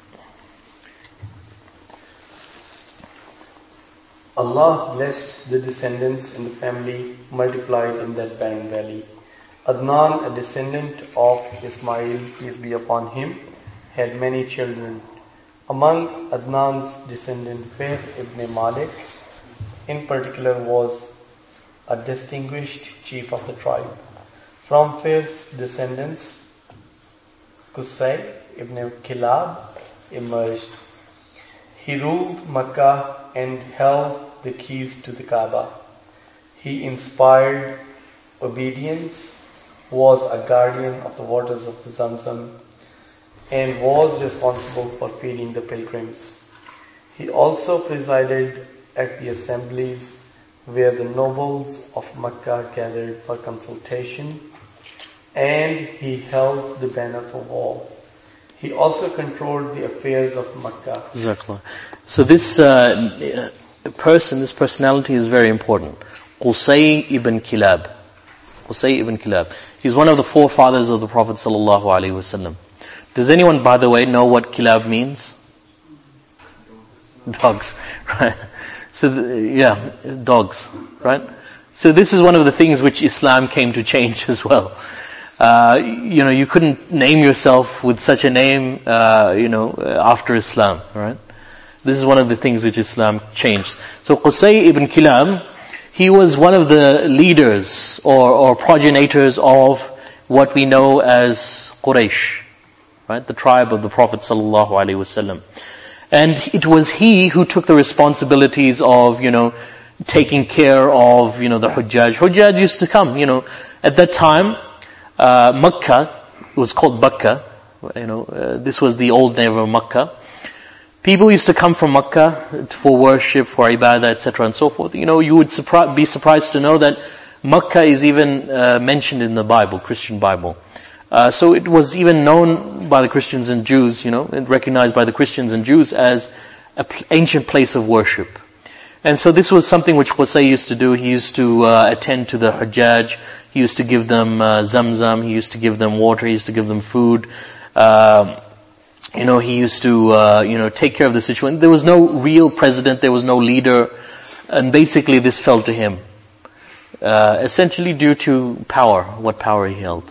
Allah blessed the descendants and the family multiplied in that barren valley. Adnan, a descendant of Ismail, peace be upon him, had many children. Among Adnan's descendant, Fihr ibn Malik, in particular, was a distinguished chief of the tribe. From Fihr's descendants, Qusay ibn Kilab emerged. He ruled Makkah and held the keys to the Kaaba. He inspired obedience, was a guardian of the waters of the Zamzam, and was responsible for feeding the pilgrims. He also presided at the assemblies where the nobles of Makkah gathered for consultation, and he held the banner for war. He also controlled the affairs of Makkah. Exactly. So this uh, person, this personality is very important. Qusay ibn Kilab. Qusay ibn Kilab. He's one of the forefathers of the Prophet sallallahu alaihi wasallam. Does anyone, by the way, know what Kilab means? Dogs, right? So, the, yeah, dogs, right? So this is one of the things which Islam came to change as well. Uh, you know, you couldn't name yourself with such a name, uh, you know, after Islam, right? This is one of the things which Islam changed. So Qusay ibn Kilab, he was one of the leaders or, or progenitors of what we know as Quraysh, right? The tribe of the Prophet sallallahu alaihi wasallam. And it was he who took the responsibilities of, you know, taking care of, you know, the Hujjaj. Hujjaj used to come, you know, at that time, Uh, Makkah, it was called Makkah, you know, uh, this was the old name of Makkah. People used to come from Makkah for worship, for ibadah, et cetera, and so forth. You know, you would surpri- be surprised to know that Makkah is even uh, mentioned in the Bible, Christian Bible. Uh, so it was even known by the Christians and Jews, you know, and recognized by the Christians and Jews as an pl- ancient place of worship. And so this was something which Qusay used to do. He used to uh, attend to the Hajjaj. He used to give them uh, zamzam. He used to give them water. He used to give them food. Uh, you know, he used to, uh, you know, take care of the situation. There was no real president. There was no leader. And basically this fell to him. Uh, essentially due to power, what power he held.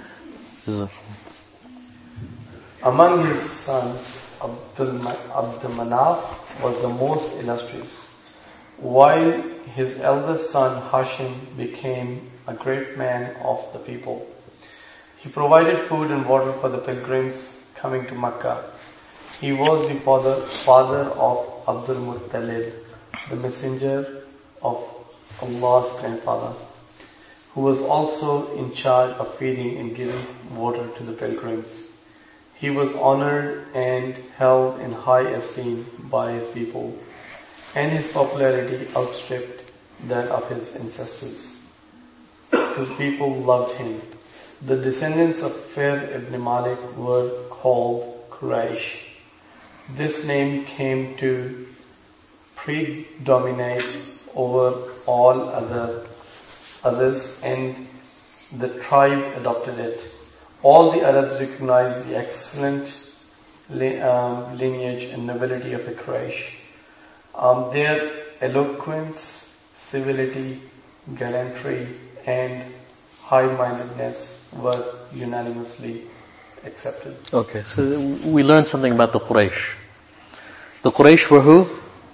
Among his sons, Abdul, Abdul Manaf was the most illustrious, while his eldest son Hashim became a great man of the people. He provided food and water for the pilgrims coming to Makkah. He was the father, father of Abdul Muttalib, the messenger of Allah's grandfather, who was also in charge of feeding and giving water to the pilgrims. He was honored and held in high esteem by his people, and his popularity outstripped that of his ancestors. His people loved him. The descendants of Fir ibn Malik were called Quraysh. This name came to predominate over all other others, and the tribe adopted it. All the Arabs recognized the excellent um, lineage and nobility of the Quraysh. Um, their eloquence, civility, gallantry, and high-mindedness were unanimously accepted. Okay, so we learned something about the Quraysh. The Quraysh were who?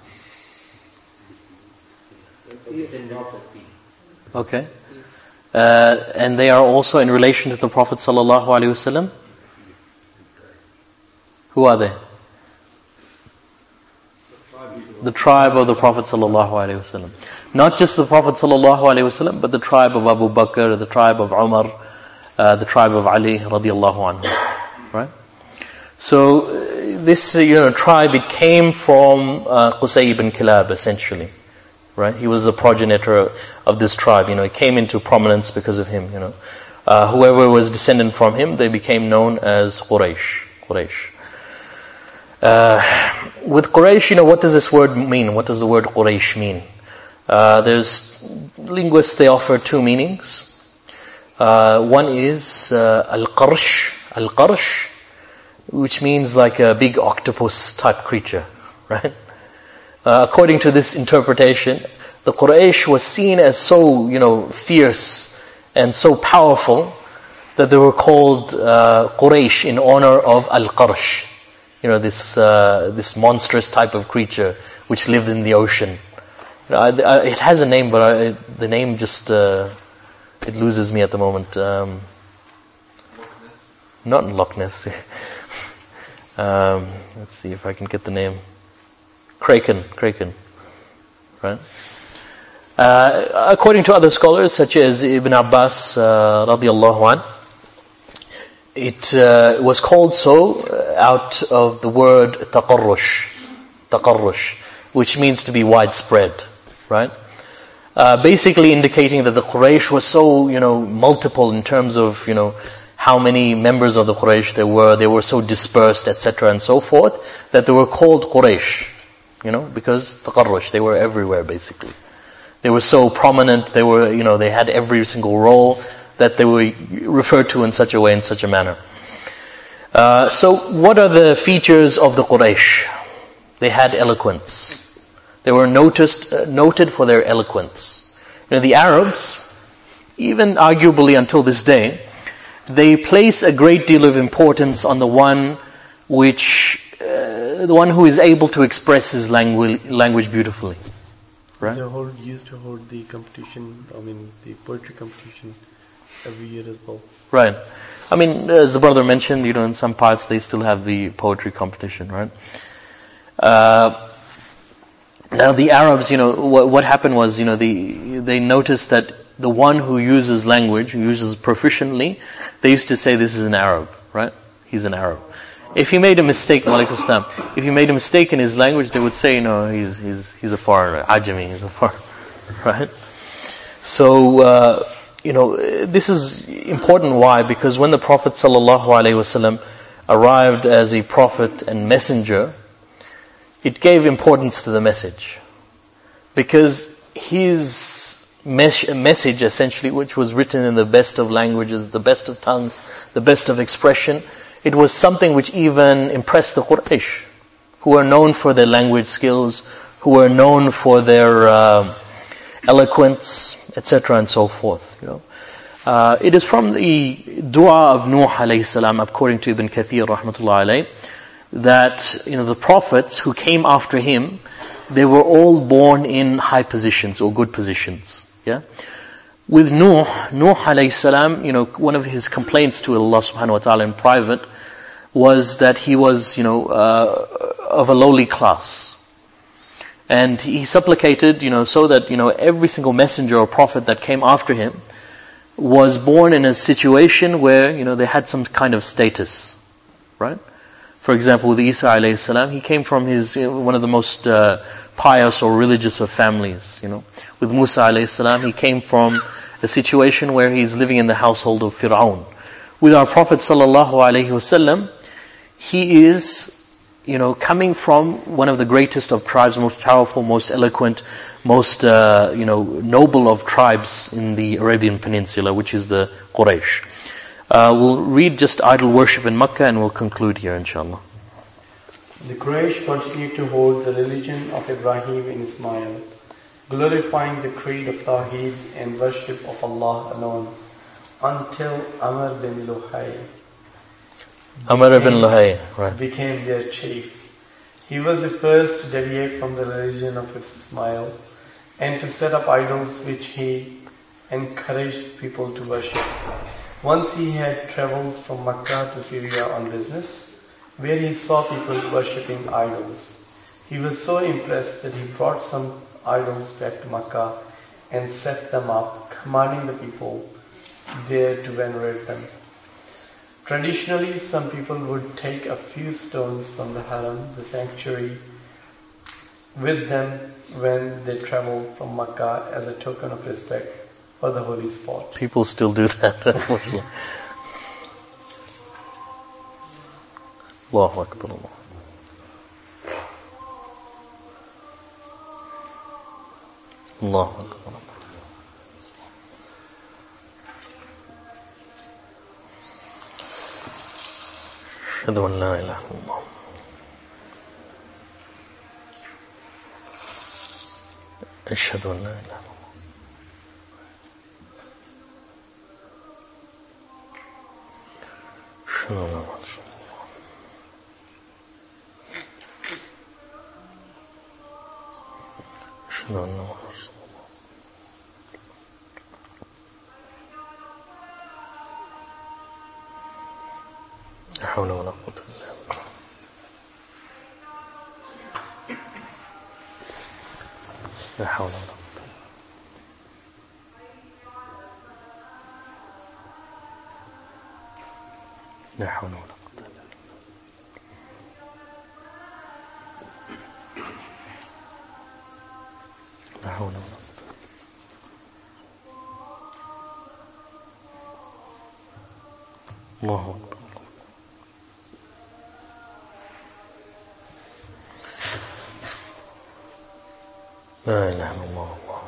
Okay. Uh, and they are also in relation to the Prophet sallallahu alaihi wasallam. Who are they? The tribe of the Prophet sallallahu alaihi wasallam. Not just the Prophet sallallahu alaihi wasallam, but the tribe of Abu Bakr, the tribe of Umar, uh, the tribe of Ali radiallahu anhu. Right? So uh, this uh, you know tribe, it came from uh, Qusay ibn Kilab essentially. Right? He was the progenitor of this tribe. You know, it came into prominence because of him. You know, uh, whoever was descendant from him, they became known as Quraysh. Quraysh. Uh, with Quraysh, you know, what does this word mean? What does the word Quraysh mean? Uh, there's linguists. They offer two meanings. Uh, one is uh, al-qarsh, al-qarsh, which means like a big octopus type creature, right? Uh, according to this interpretation, the Quraysh was seen as so, you know, fierce and so powerful that they were called uh, Quraysh in honor of Al-Qarsh, you know, this uh, this monstrous type of creature which lived in the ocean. You know, I, I, it has a name, but I, the name just uh, it loses me at the moment. Um, not Loch Ness. um, let's see if I can get the name. Kraken, Kraken, right? Uh, according to other scholars, such as Ibn Abbas uh, radiallahu anh, it uh, was called so out of the word taqarrush, taqarrush, which means to be widespread, right? Uh, basically indicating that the Quraysh was so, you know, multiple in terms of, you know, how many members of the Quraysh there were. They were so dispersed, et cetera, and so forth, that they were called Quraysh. You know, because taqarrush, they were everywhere basically. They were so prominent, they were, you know, they had every single role that they were referred to in such a way, in such a manner. Uh, so what are the features of the Quraysh? They had eloquence. They were noticed, uh, noted for their eloquence. You know, the Arabs, even arguably until this day, they place a great deal of importance on the one which Uh, the one who is able to express his language language beautifully, right? They hold, used to hold the competition, I mean the poetry competition every year as well. Right. I mean, as the brother mentioned, you know, in some parts they still have the poetry competition, right? Uh, now the Arabs, you know, what, what happened was, you know, the, they noticed that the one who uses language, who uses proficiently, they used to say this is an Arab, right? He's an Arab. If he made a mistake, Walaikum Assalam, if he made a mistake in his language, they would say, no, he's he's he's a foreigner, Ajami, he's a foreigner, right? So, uh, you know, this is important. Why? Because when the Prophet ﷺ arrived as a prophet and messenger, it gave importance to the message. Because his mes- message, essentially, which was written in the best of languages, the best of tongues, the best of expression, it was something which even impressed the Quraysh, who are known for their language skills, who are known for their uh, eloquence, et cetera, and so forth. You know, uh, it is from the dua of Nuh alayhi salam, according to Ibn Kathir rahmatullah alayh, that you know the prophets who came after him, they were all born in high positions or good positions. Yeah. With Nuh, Nuh alayhi salam, you know, one of his complaints to Allah subhanahu wa ta'ala in private was that he was, you know, uh, of a lowly class. And he supplicated, you know, so that, you know, every single messenger or prophet that came after him was born in a situation where, you know, they had some kind of status, right? For example, with Isa alayhi salam, he came from his, you know, one of the most uh, pious or religious of families, you know. With Musa alayhi salam, he came from a situation where he's living in the household of Fir'aun. With our Prophet sallallahu alayhi wasallam, he is, you know, coming from one of the greatest of tribes, most powerful, most eloquent, most, uh, you know, noble of tribes in the Arabian Peninsula, which is the Quraysh. Uh, we'll read just idol worship in Makkah and we'll conclude here, inshallah. The Quraysh continued to hold the religion of Ibrahim and Ismail, glorifying the creed of Tawheed and worship of Allah alone, until Amr bin Luhay Amr ibn Luhay, right, became their chief. He was the first to deviate from the religion of Ismail and to set up idols which he encouraged people to worship. Once he had travelled from Makkah to Syria on business, where he saw people worshipping idols. He was so impressed that he brought some idols back to Makkah and set them up, commanding the people there to venerate them. Traditionally, some people would take a few stones from the haram, the sanctuary, with them when they travel from Makkah as a token of respect for the holy spot. People still do that, unfortunately. Allahu Akbar, Allah. Allahu Akbar. أشهد أن لا إله إلا الله. أشهد أن لا إله إلا الله. أشهد أن لا إله إلا الله. أشهد أن لا إله إلا الله. لا حول ولا قوة إلا بالله. لا حول ولا قوة. لا حول ولا قوة. لا حول ولا قوة. الله أكبر. لا إله إلا الله.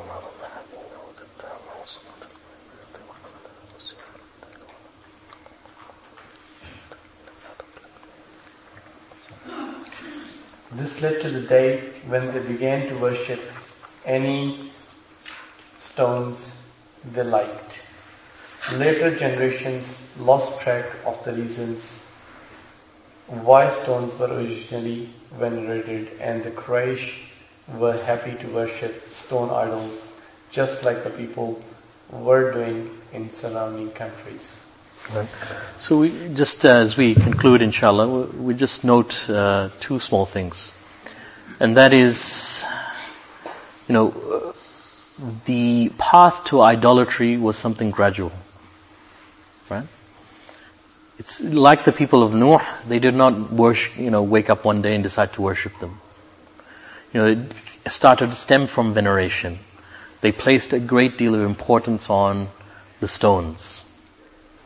This led to the day when they began to worship any stones they liked. Later generations lost track of the reasons why stones were originally venerated, and the Quraysh were happy to worship stone idols just like the people were doing in surrounding countries. Right. So we just uh, as we conclude, inshallah, we, we just note uh, two small things, and that is, you know, uh, the path to idolatry was something gradual, right? It's like the people of Nuh; they did not worship, you know, wake up one day and decide to worship them. You know, it started to stem from veneration. They placed a great deal of importance on the stones.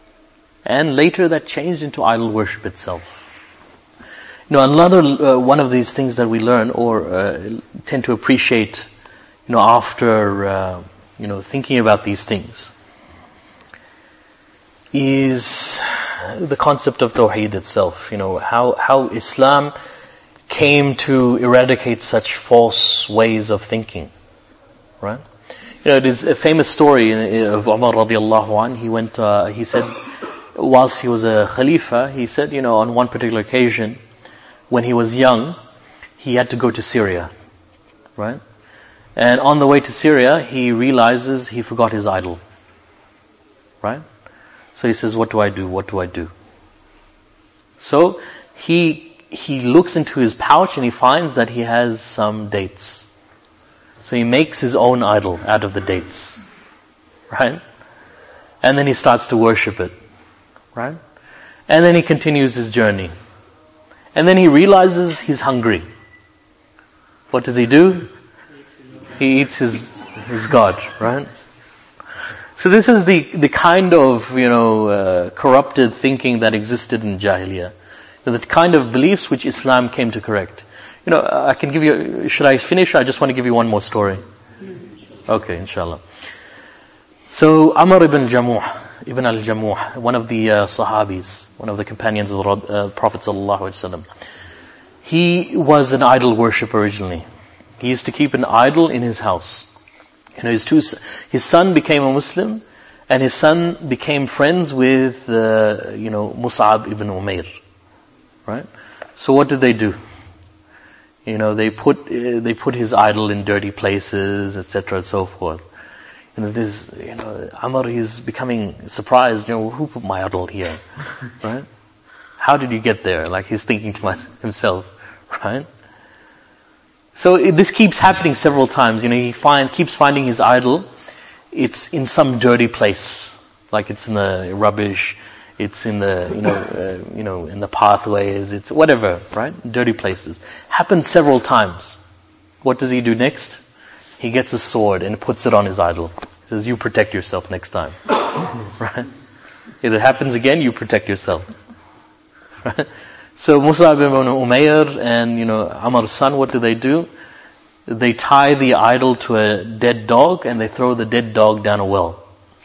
And later that changed into idol worship itself. You know, another uh, one of these things that we learn or uh, tend to appreciate, you know, after uh, you know thinking about these things, is the concept of Tawheed itself. You know, how how Islam came to eradicate such false ways of thinking, right? You know, it is a famous story of Umar radiallahu anh. He went, uh, he said, whilst he was a Khalifa, he said, you know, on one particular occasion, when he was young, he had to go to Syria, right? And on the way to Syria, he realizes he forgot his idol, right? So he says, what do I do? What do I do? So he he looks into his pouch and he finds that he has some dates. So he makes his own idol out of the dates, right? And then he starts to worship it, right? And then he continues his journey. And then he realizes he's hungry. What does he do? He eats his his God, right? So this is the, the kind of, you know, uh, corrupted thinking that existed in Jahiliyyah. The kind of beliefs which Islam came to correct. You know, I can give you, should I finish? I just want to give you one more story. Okay, inshallah. So, Amr ibn Jamuh, Ibn al-Jamuh, one of the uh, Sahabis, one of the companions of the uh, Prophet sallallahu alaihi wasallam. He was an idol worshipper originally. He used to keep an idol in his house. You know, his two, his son became a Muslim, and his son became friends with, uh, you know, Mus'ab ibn Umair. Right? So what did they do? You know, they put uh, they put his idol in dirty places, et cetera, and so forth. You know, this, you know, Amr, he's becoming surprised. You know, who put my idol here? Right? How did you get there? Like he's thinking to himself, right? So it, this keeps happening several times. You know, he find keeps finding his idol. It's in some dirty place, like it's in the rubbish. It's in the, you know, uh, you know, in the pathways. It's whatever, right? Dirty places. Happens several times. What does he do next? He gets a sword and puts it on his idol. He says, "You protect yourself next time." Right? If it happens again, you protect yourself. Right? So Mus'ab ibn Umair and, you know, Amr's son, what do they do? They tie the idol to a dead dog and they throw the dead dog down a well.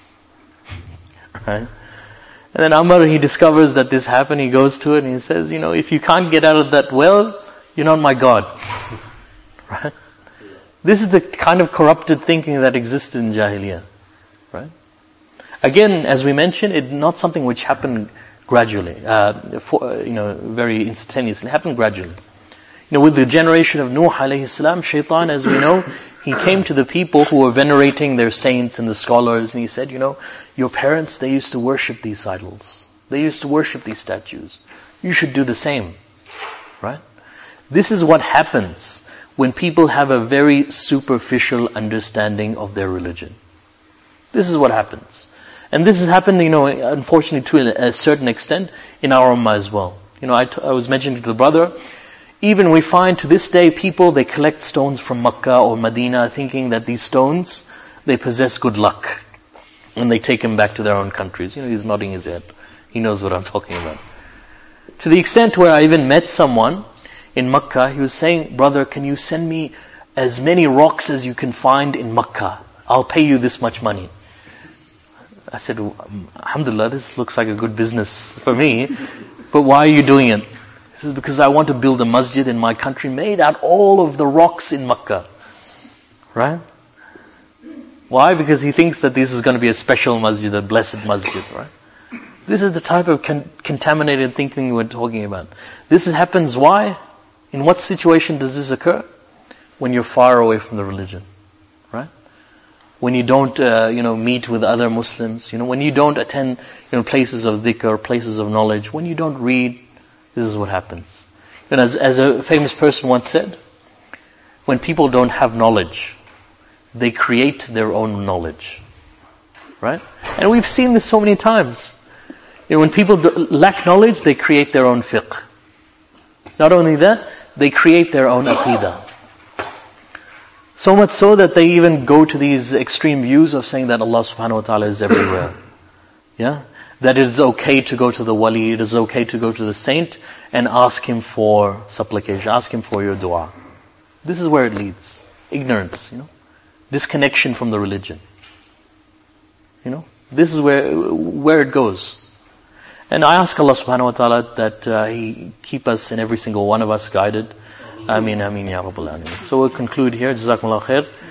Right? And then Amr, he discovers that this happened, he goes to it and he says, you know, if you can't get out of that well, you're not my God. Right? This is the kind of corrupted thinking that existed in Jahiliyyah. Right? Again, as we mentioned, it's not something which happened gradually, uh, for, you know, very instantaneously. It happened gradually. You know, with the generation of Nuh alayhi salam, Shaitan, as we know, he came to the people who were venerating their saints and the scholars, and he said, you know, your parents, they used to worship these idols. They used to worship these statues. You should do the same. Right? This is what happens when people have a very superficial understanding of their religion. This is what happens. And this has happened, you know, unfortunately to a certain extent in our ummah as well. You know, I, t- I was mentioning to the brother, even we find to this day people, they collect stones from Makkah or Medina thinking that these stones, they possess good luck. And they take them back to their own countries. You know, he's nodding his head. He knows what I'm talking about. To the extent where I even met someone in Makkah, he was saying, brother, can you send me as many rocks as you can find in Makkah? I'll pay you this much money. I said, alhamdulillah, this looks like a good business for me. But why are you doing it? He says, because I want to build a masjid in my country made out all of the rocks in Makkah. Right? Why? Because he thinks that this is going to be a special masjid, a blessed masjid, right? This is the type of con- contaminated thinking we're talking about. This is, happens why? In what situation does this occur? When you're far away from the religion, right? When you don't, uh, you know, meet with other Muslims, you know, when you don't attend, you know, places of dhikr, places of knowledge, when you don't read, this is what happens. And as, as a famous person once said, when people don't have knowledge, they create their own knowledge. Right? And we've seen this so many times. You know, when people lack knowledge, they create their own fiqh. Not only that, they create their own aqidah. So much so that they even go to these extreme views of saying that Allah subhanahu wa ta'ala is everywhere. Yeah? that it is okay to go to the wali, it is okay to go to the saint and ask him for supplication, ask him for your dua. This is where it leads. Ignorance, you know. Disconnection from the religion. You know. This is where where it goes. And I ask Allah subhanahu wa ta'ala that uh, He keep us and every single one of us guided. Ameen, ameen, ya Rabbal Alameen. So we'll conclude here. Jazakumullah khair.